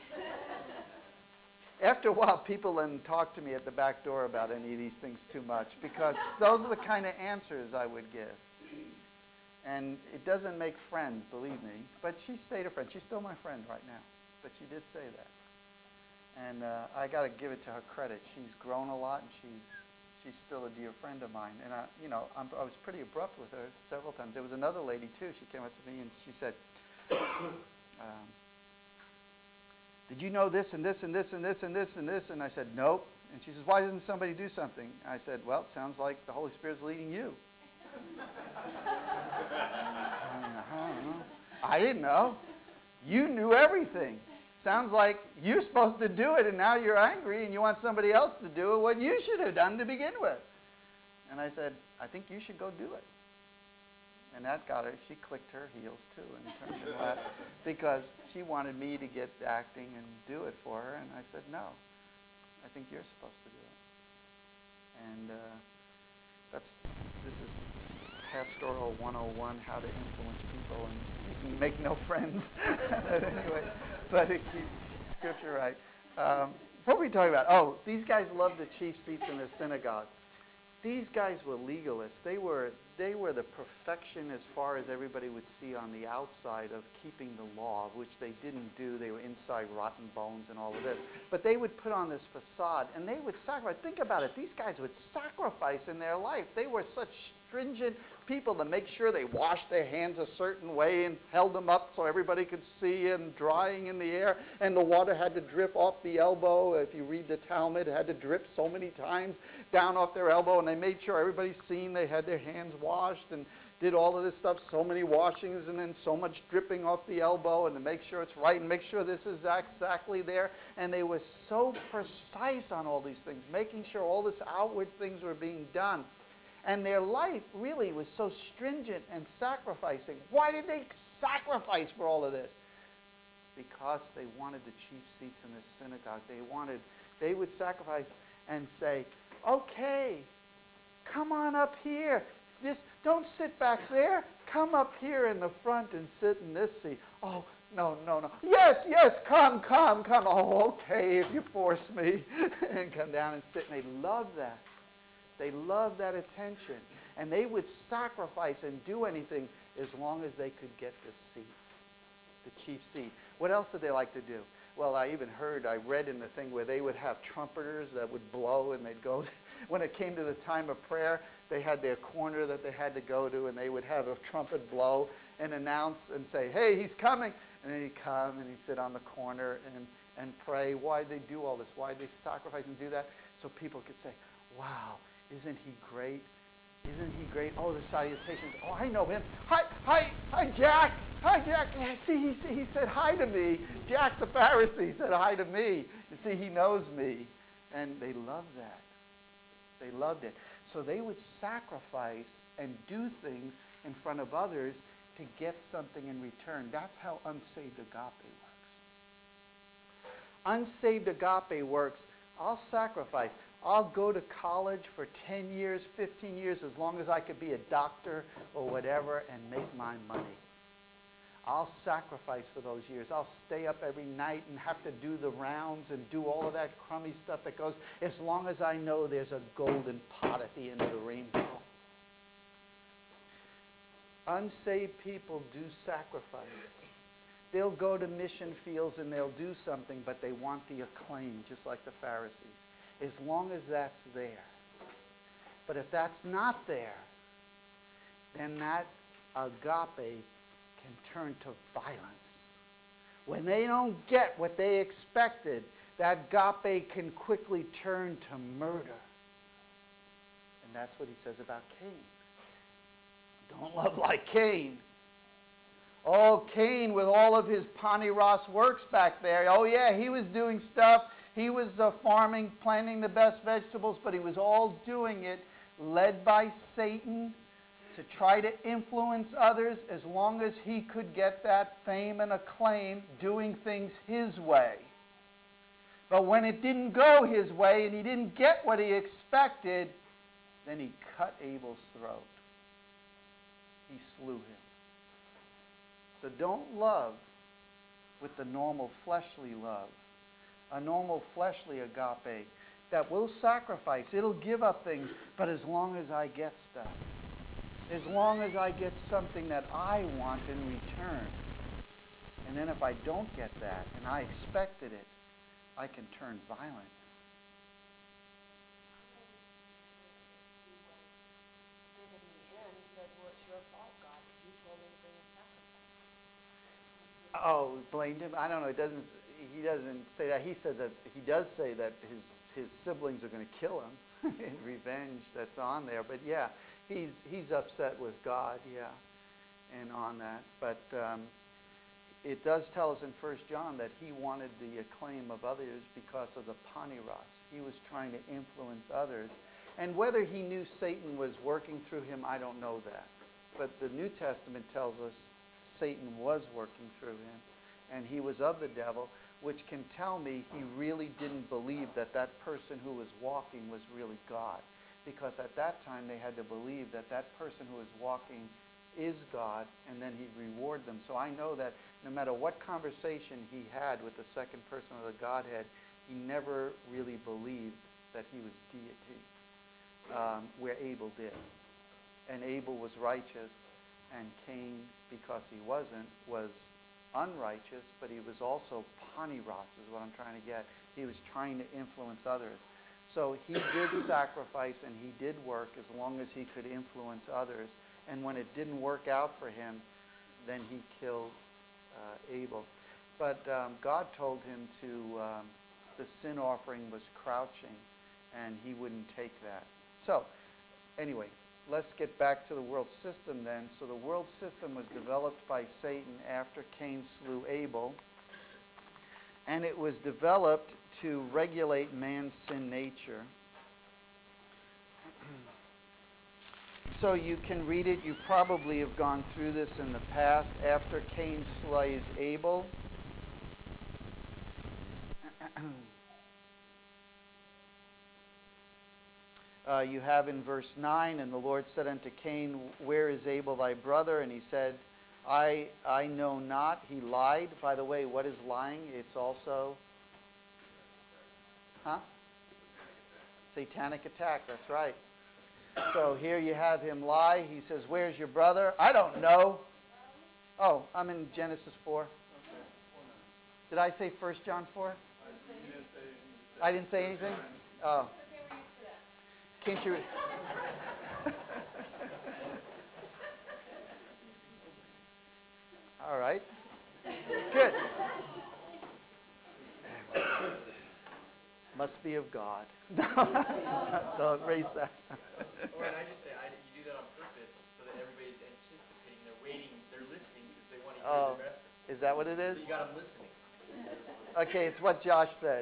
After a while, people then talked to me at the back door about any of these things too much because those are the kind of answers I would give. And it doesn't make friends, believe me. But she stayed a friend. She's still my friend right now. But she did say that. And uh, I got to give it to her credit. She's grown a lot, and she's she's still a dear friend of mine. And I, you know, I'm, I was pretty abrupt with her several times. There was another lady too. She came up to me and she said, um, "Did you know this and this and this and this and this and this?" And I said, "Nope." And she says, "Why doesn't somebody do something?" I said, "Well, it sounds like the Holy Spirit's leading you." I don't know. I didn't know. You knew everything. Sounds like you're supposed to do it and now you're angry and you want somebody else to do it, what you should have done to begin with. And I said, I think you should go do it. And that got her, she clicked her heels too and turned and left because she wanted me to get acting and do it for her. And I said, no, I think you're supposed to do it. And uh, that's, this is Pastoral one oh one, how to influence people and make no friends. Anyway, but it keeps Scripture right. Um, what were we talking about? Oh, these guys loved the chief seats in the synagogue. These guys were legalists. They were, they were the perfection as far as everybody would see on the outside of keeping the law, which they didn't do. They were inside rotten bones and all of this. But they would put on this facade, and they would sacrifice. Think about it. These guys would sacrifice in their life. They were such stringent people to make sure they washed their hands a certain way and held them up so everybody could see and drying in the air, and the water had to drip off the elbow. If you read the Talmud, it had to drip so many times down off their elbow, and they made sure everybody's seen they had their hands washed and did all of this stuff, so many washings and then so much dripping off the elbow, and to make sure it's right and make sure this is exactly there. And they were so precise on all these things, making sure all this outward things were being done. And their life really was so stringent and sacrificing. Why did they sacrifice for all of this? Because they wanted the chief seats in the synagogue. They wanted, they would sacrifice and say, okay, come on up here. This, don't sit back there. Come up here in the front and sit in this seat. Oh, no, no, no. Yes, yes, come, come, come. Oh, okay, if you force me. And come down and sit. And they loved that. They loved that attention. And they would sacrifice and do anything as long as they could get the seat, the chief seat. What else did they like to do? Well, I even heard, I read in the thing where they would have trumpeters that would blow, and they'd go, when it came to the time of prayer, they had their corner that they had to go to, and they would have a trumpet blow and announce and say, hey, he's coming. And then he'd come and he'd sit on the corner and, and pray. Why did they do all this? Why did they sacrifice and do that? So people could say, wow, isn't he great? Isn't he great? Oh, the salutations. Oh, I know him. Hi, hi, hi, Jack. Hi, Jack. Yeah, see, he, he said hi to me. Jack the Pharisee said hi to me. You see, he knows me. And they loved that. They loved it. So they would sacrifice and do things in front of others to get something in return. That's how unsaved agape works. Unsaved agape works. I'll sacrifice. I'll go to college for ten years, fifteen years, as long as I could be a doctor or whatever and make my money. I'll sacrifice for those years. I'll stay up every night and have to do the rounds and do all of that crummy stuff that goes, as long as I know there's a golden pot at the end of the rainbow. Unsaved people do sacrifice. They'll go to mission fields and they'll do something, but they want the acclaim, just like the Pharisees, as long as that's there. But if that's not there, then that agape can turn to violence. When they don't get what they expected, that agape can quickly turn to murder. And that's what he says about Cain. Don't love like Cain. Oh, Cain with all of his Paniras works back there. Oh yeah, he was doing stuff. He was uh, farming, planting the best vegetables, but he was all doing it led by Satan to try to influence others as long as he could get that fame and acclaim, doing things his way. But when it didn't go his way and he didn't get what he expected, then he cut Abel's throat. He slew him. So don't love with the normal fleshly love. A normal fleshly agape that will sacrifice. It'll give up things, but as long as I get stuff. As long as I get something that I want in return. And then if I don't get that, and I expected it, I can turn violent. Oh, blamed him? I don't know. It doesn't. He doesn't say that. He said that he does say that his his siblings are going to kill him in revenge. That's on there. But yeah, he's he's upset with God. Yeah, and on that. But um, it does tell us in First John that he wanted the acclaim of others because of the Paniras. He was trying to influence others, and whether he knew Satan was working through him, I don't know that. but the New Testament tells us Satan was working through him, and he was of the devil, which can tell me he really didn't believe that that person who was walking was really God. Because at that time they had to believe that that person who was walking is God, and then he'd reward them. So I know that no matter what conversation he had with the second person of the Godhead, he never really believed that he was deity, um, where Abel did. And Abel was righteous, and Cain, because he wasn't, was unrighteous, but he was also paniros, is what I'm trying to get. He was trying to influence others. So he did sacrifice and he did work as long as he could influence others. And when it didn't work out for him, then he killed uh, Abel. But um, God told him to, um, the sin offering was crouching, and he wouldn't take that. So, anyway, let's get back to the world system then. So the world system was developed by Satan after Cain slew Abel. And it was developed to regulate man's sin nature. So you can read it. You probably have gone through this in the past. After Cain slays Abel, uh, you have in verse nine, and the Lord said unto Cain, where is Abel thy brother? And he said, I, I know not. He lied. By the way, what is lying? It's also, huh? Satanic attack, that's right. So here you have him lie. He says, where's your brother? I don't know. Oh, I'm in Genesis four. Did I say First John four? I didn't say anything? Oh. Can't you... All right. Good. Must be of God. Don't erase that. Or and I just say, I, you do that on purpose so that everybody's anticipating, they're waiting, they're listening because they want to hear Oh, the message. is that what it is? So you got them listening. Okay, it's what Josh said.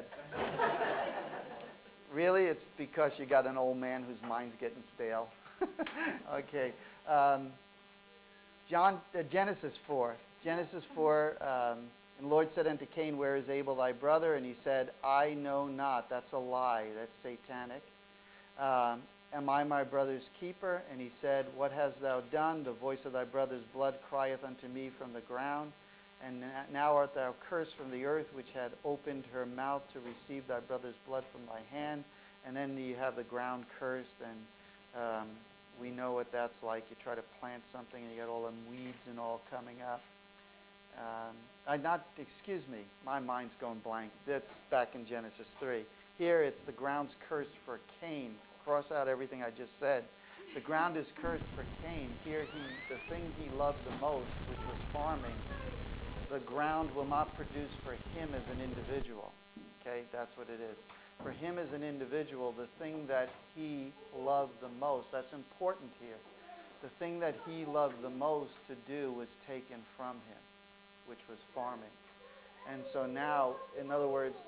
Really? It's because you got an old man whose mind's getting stale. Okay. Um, John, uh, Genesis four. Genesis four, um, and the Lord said unto Cain, where is Abel thy brother? And he said, I know not. That's a lie. That's satanic. Um, am I my brother's keeper? And he said, what hast thou done? The voice of thy brother's blood crieth unto me from the ground. And now art thou cursed from the earth, which had opened her mouth to receive thy brother's blood from thy hand. And then you have the ground cursed, and um, we know what that's like. You try to plant something, and you get all them weeds and all coming up. Um, I not, excuse me, my mind's going blank. That's back in Genesis three. Here it's the ground's cursed for Cain. Cross out everything I just said. The ground is cursed for Cain. Here he, the thing he loved the most, which was farming, the ground will not produce for him as an individual. Okay, that's what it is. For him as an individual, the thing that he loved the most, that's important here. The thing that he loved the most to do was taken from him, which was farming. And so now, in other words,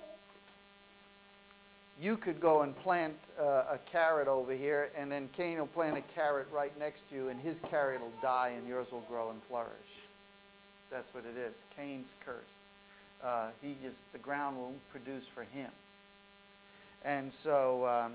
you could go and plant uh, a carrot over here, and then Cain will plant a carrot right next to you, and his carrot will die, and yours will grow and flourish. That's what it is. Cain's cursed. Uh, he just, the ground will produce for him. And so um,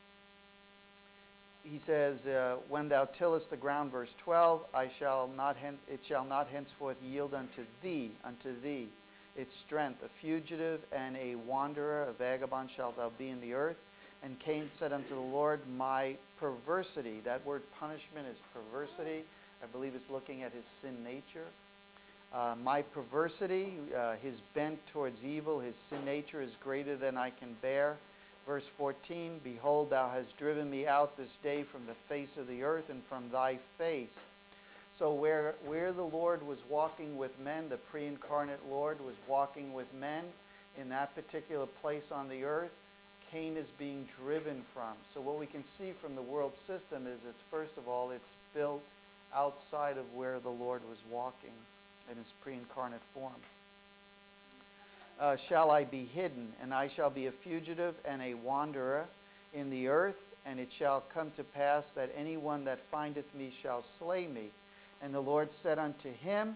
he says, uh, when thou tillest the ground, verse twelve, I shall not hen- it shall not henceforth yield unto thee, unto thee, its strength. A fugitive and a wanderer, a vagabond shalt thou be in the earth. And Cain said unto the Lord, my perversity, that word punishment is perversity. I believe it's looking at his sin nature. Uh, my perversity, uh, his bent towards evil, his sin nature is greater than I can bear. Verse fourteen, behold, thou hast driven me out this day from the face of the earth and from thy face. So where, where the Lord was walking with men, the pre-incarnate Lord was walking with men in that particular place on the earth, Cain is being driven from. So what we can see from the world system is it's, first of all, it's built outside of where the Lord was walking in his pre-incarnate form. Uh, shall I be hidden, and I shall be a fugitive and a wanderer in the earth, and it shall come to pass that anyone that findeth me shall slay me. And the Lord said unto him,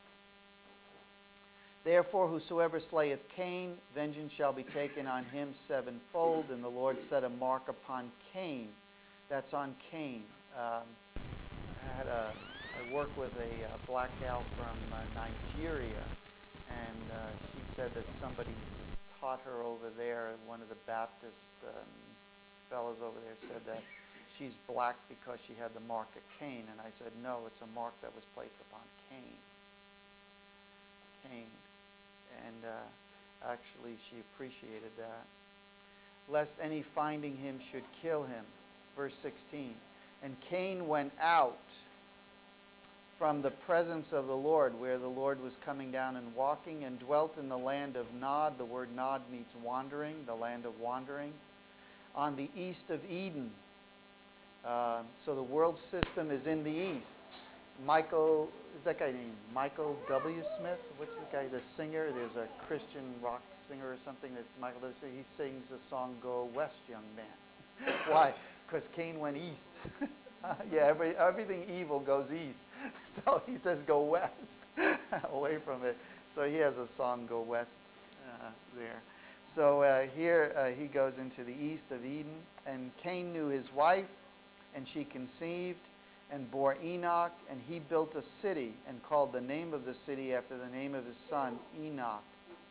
Therefore whosoever slayeth Cain, vengeance shall be taken on him sevenfold. And the Lord set a mark upon Cain. That's on Cain. Um, I had a, I work with a, a black gal from uh, Nigeria, and uh, she said that somebody taught her over there, one of the Baptist um, fellows over there said that she's black because she had the mark of Cain. And I said, no, it's a mark that was placed upon Cain. Cain. And uh, actually she appreciated that. Lest any finding him should kill him. Verse sixteen. And Cain went out from the presence of the Lord, where the Lord was coming down and walking, and dwelt in the land of Nod. The word Nod means wandering, the land of wandering, on the east of Eden. Uh, so the world system is in the east. Michael, is that guy named Michael W. Smith? What's the guy, the singer? There's a Christian rock singer or something that's Michael W. Smith. He sings the song, Go West, Young Man. Why? Because Cain went east. yeah, every, everything evil goes east. So he says, go west, away from it. So he has a song, Go West, uh, there. So uh, here uh, he goes into the east of Eden. And Cain knew his wife, and she conceived and bore Enoch, and he built a city and called the name of the city after the name of his son, Enoch.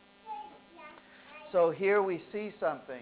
So here we see something.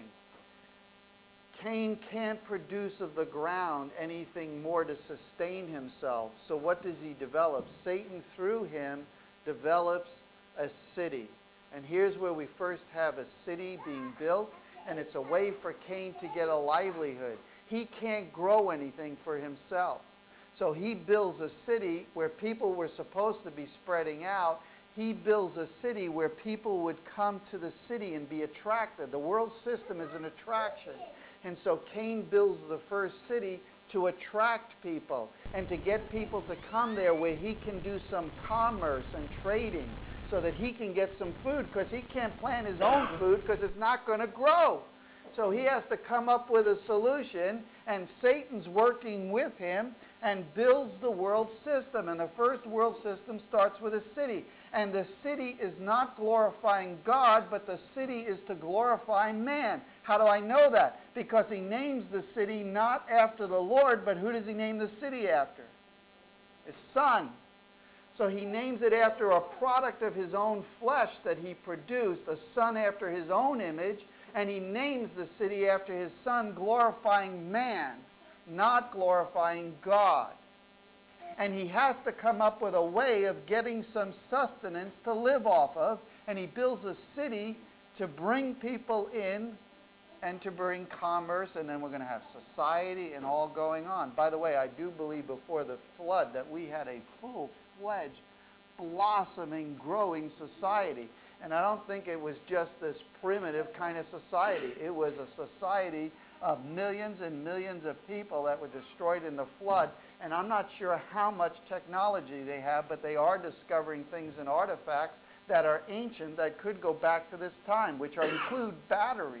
Cain can't produce of the ground anything more to sustain himself. So what does he develop? Satan, through him, develops a city. And here's where we first have a city being built, and it's a way for Cain to get a livelihood. He can't grow anything for himself. So he builds a city where people were supposed to be spreading out. He builds a city where people would come to the city and be attracted. The world system is an attraction. And so Cain builds the first city to attract people and to get people to come there where he can do some commerce and trading so that he can get some food, because he can't plant his own food because it's not going to grow. So he has to come up with a solution, and Satan's working with him and builds the world system. And the first world system starts with a city. And the city is not glorifying God, but the city is to glorify man. How do I know that? Because he names the city not after the Lord, but who does he name the city after? His son. So he names it after a product of his own flesh that he produced, a son after his own image, and he names the city after his son, glorifying man, not glorifying God. And he has to come up with a way of getting some sustenance to live off of, and he builds a city to bring people in and to bring commerce, and then we're going to have society and all going on. By the way, I do believe before the flood that we had a full-fledged, blossoming, growing society. And I don't think it was just this primitive kind of society. It was a society of millions and millions of people that were destroyed in the flood. And I'm not sure how much technology they have, but they are discovering things and artifacts that are ancient that could go back to this time, which are, include batteries.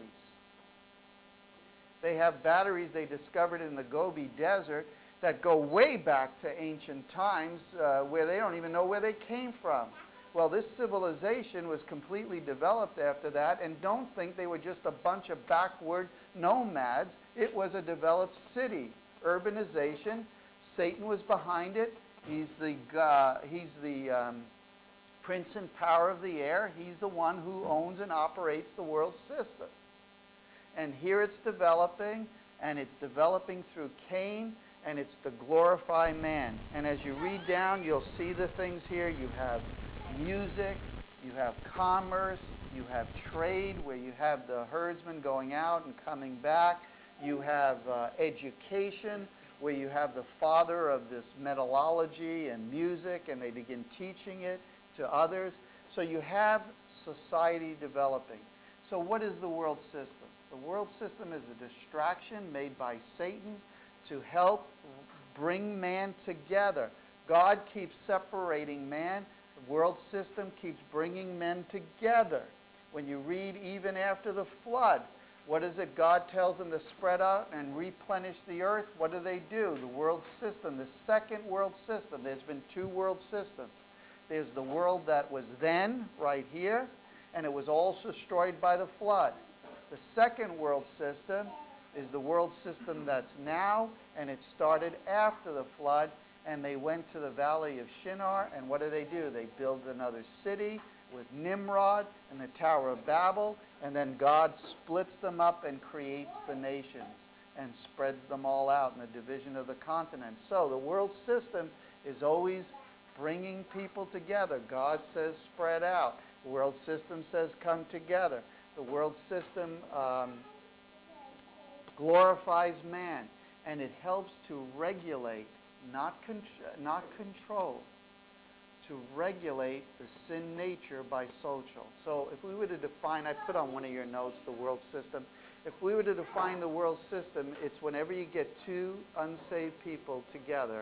They have batteries they discovered in the Gobi Desert that go way back to ancient times uh, where they don't even know where they came from. Well, this civilization was completely developed after that, and don't think they were just a bunch of backward nomads. It was a developed city. Urbanization. Satan was behind it. He's the, uh, he's the um, prince and power of the air. He's the one who owns and operates the world system. And here it's developing, and it's developing through Cain, and it's to glorify man. And as you read down, you'll see the things here. You have music, you have commerce, you have trade, where you have the herdsmen going out and coming back. You have uh, education, where you have the father of this metallurgy and music, and they begin teaching it to others. So you have society developing. So what is the world system? The world system is a distraction made by Satan to help bring man together. God keeps separating man. The world system keeps bringing men together. When you read even after the flood, What is it God tells them to spread out and replenish the earth? What do they do? The world system, the second world system. There's been two world systems. There's the world that was then, right here, and it was all destroyed by the flood. The second world system is the world system that's now, and it started after the flood, and they went to the valley of Shinar, and what do they do? They build another city with Nimrod and the Tower of Babel, and then God splits them up and creates the nations and spreads them all out in the division of the continent. So the world system is always bringing people together. God says spread out. The world system says come together. The world system um, glorifies man, and it helps to regulate, not, con not control, to regulate the sin nature by social. So if we were to define, I put on one of your notes the world system. If we were to define the world system, it's whenever you get two unsaved people together,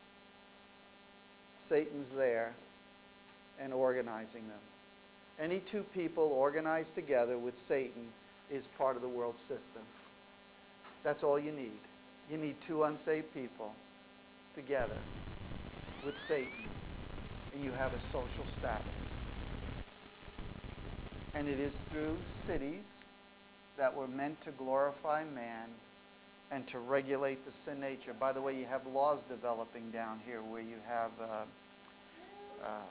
Satan's there and organizing them. Any two people organized together with Satan is part of the world system. That's all you need. You need two unsaved people together with Satan, and you have a social status. And it is through cities that were meant to glorify man and to regulate the sin nature. By the way, you have laws developing down here where you have uh, uh,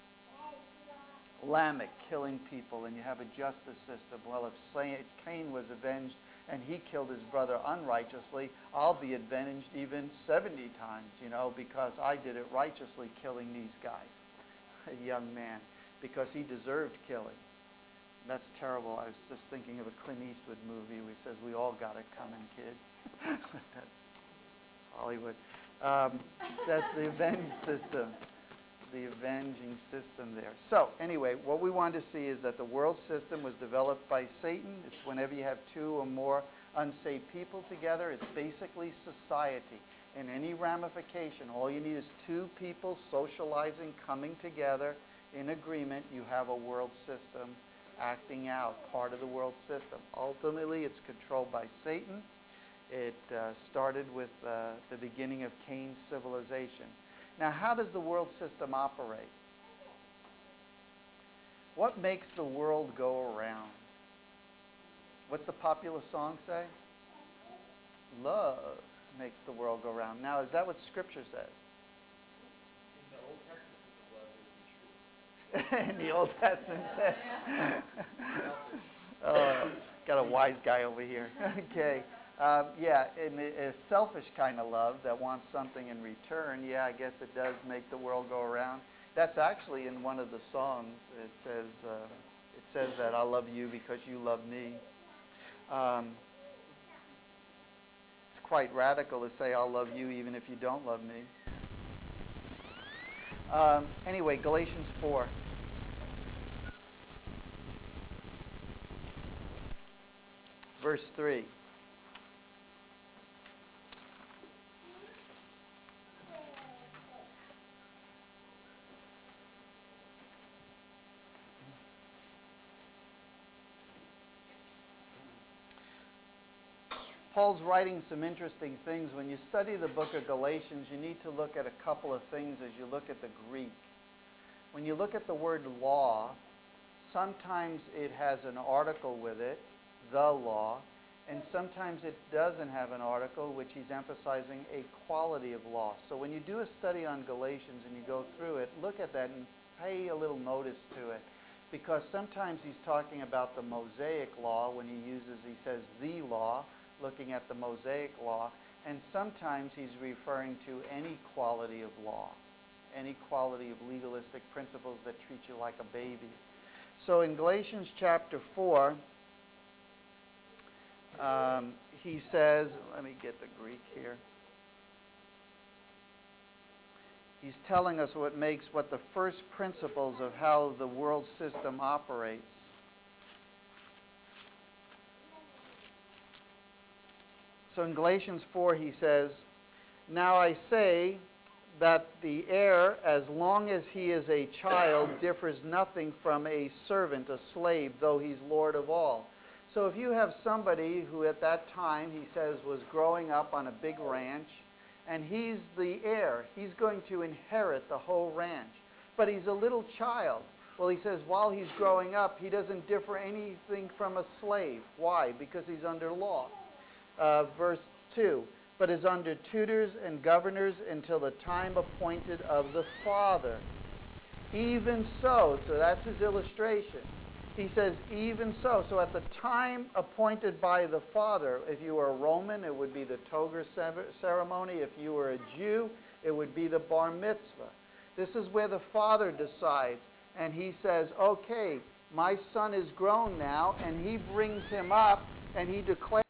Lamech killing people, and you have a justice system. Well, if Cain was avenged and he killed his brother unrighteously, I'll be avenged even seventy times, you know, because I did it righteously, killing these guys, a young man, because he deserved killing. That's terrible. I was just thinking of a Clint Eastwood movie where he says, we all got it coming, kid. That's Hollywood. Um, that's the avenge system. The avenging system there. So anyway, what we want to see is that the world system was developed by Satan. It's whenever you have two or more unsaved people together. It's basically society. In any ramification, all you need is two people socializing, coming together in agreement. You have a world system acting out, part of the world system. Ultimately, it's controlled by Satan. It uh, started with uh, the beginning of Cain's civilization. Now, how does the world system operate? What makes the world go around? What's the popular song say? Love makes the world go round. Now, is that what Scripture says? In the Old Testament says. Oh, got a wise guy over here. Okay. Um, yeah, in a selfish kind of love that wants something in return, yeah, I guess it does make the world go around. That's actually in one of the songs. It says, uh, it says that I love you because you love me. Um, it's quite radical to say I'll love you even if you don't love me. Um, anyway, Galatians four. Verse three. Paul's writing some interesting things. When you study the book of Galatians, you need to look at a couple of things as you look at the Greek. When you look at the word law, sometimes it has an article with it, the law, and sometimes it doesn't have an article, which he's emphasizing a quality of law. So when you do a study on Galatians and you go through it, look at that and pay a little notice to it. Because sometimes he's talking about the Mosaic law when he uses, he says, the law, looking at the Mosaic law, and sometimes he's referring to any quality of law, any quality of legalistic principles that treat you like a baby. So in Galatians chapter four, um, he says, let me get the Greek here. He's telling us what makes, what the first principles of how the world system operates. So in Galatians four, he says, now I say that the heir, as long as he is a child, differs nothing from a servant, a slave, though he's Lord of all, So if you have somebody who at that time, he says, was growing up on a big ranch, and he's the heir, he's going to inherit the whole ranch, but he's a little child. Well, he says while he's growing up, he doesn't differ anything from a slave. Why? Because he's under law. Uh, verse two, but is under tutors and governors until the time appointed of the father. Even so, so that's his illustration. He says, even so. So at the time appointed by the father, if you were a Roman, it would be the toga ceremony. If you were a Jew, it would be the bar mitzvah. This is where the father decides. And he says, okay, my son is grown now, and he brings him up, and he declares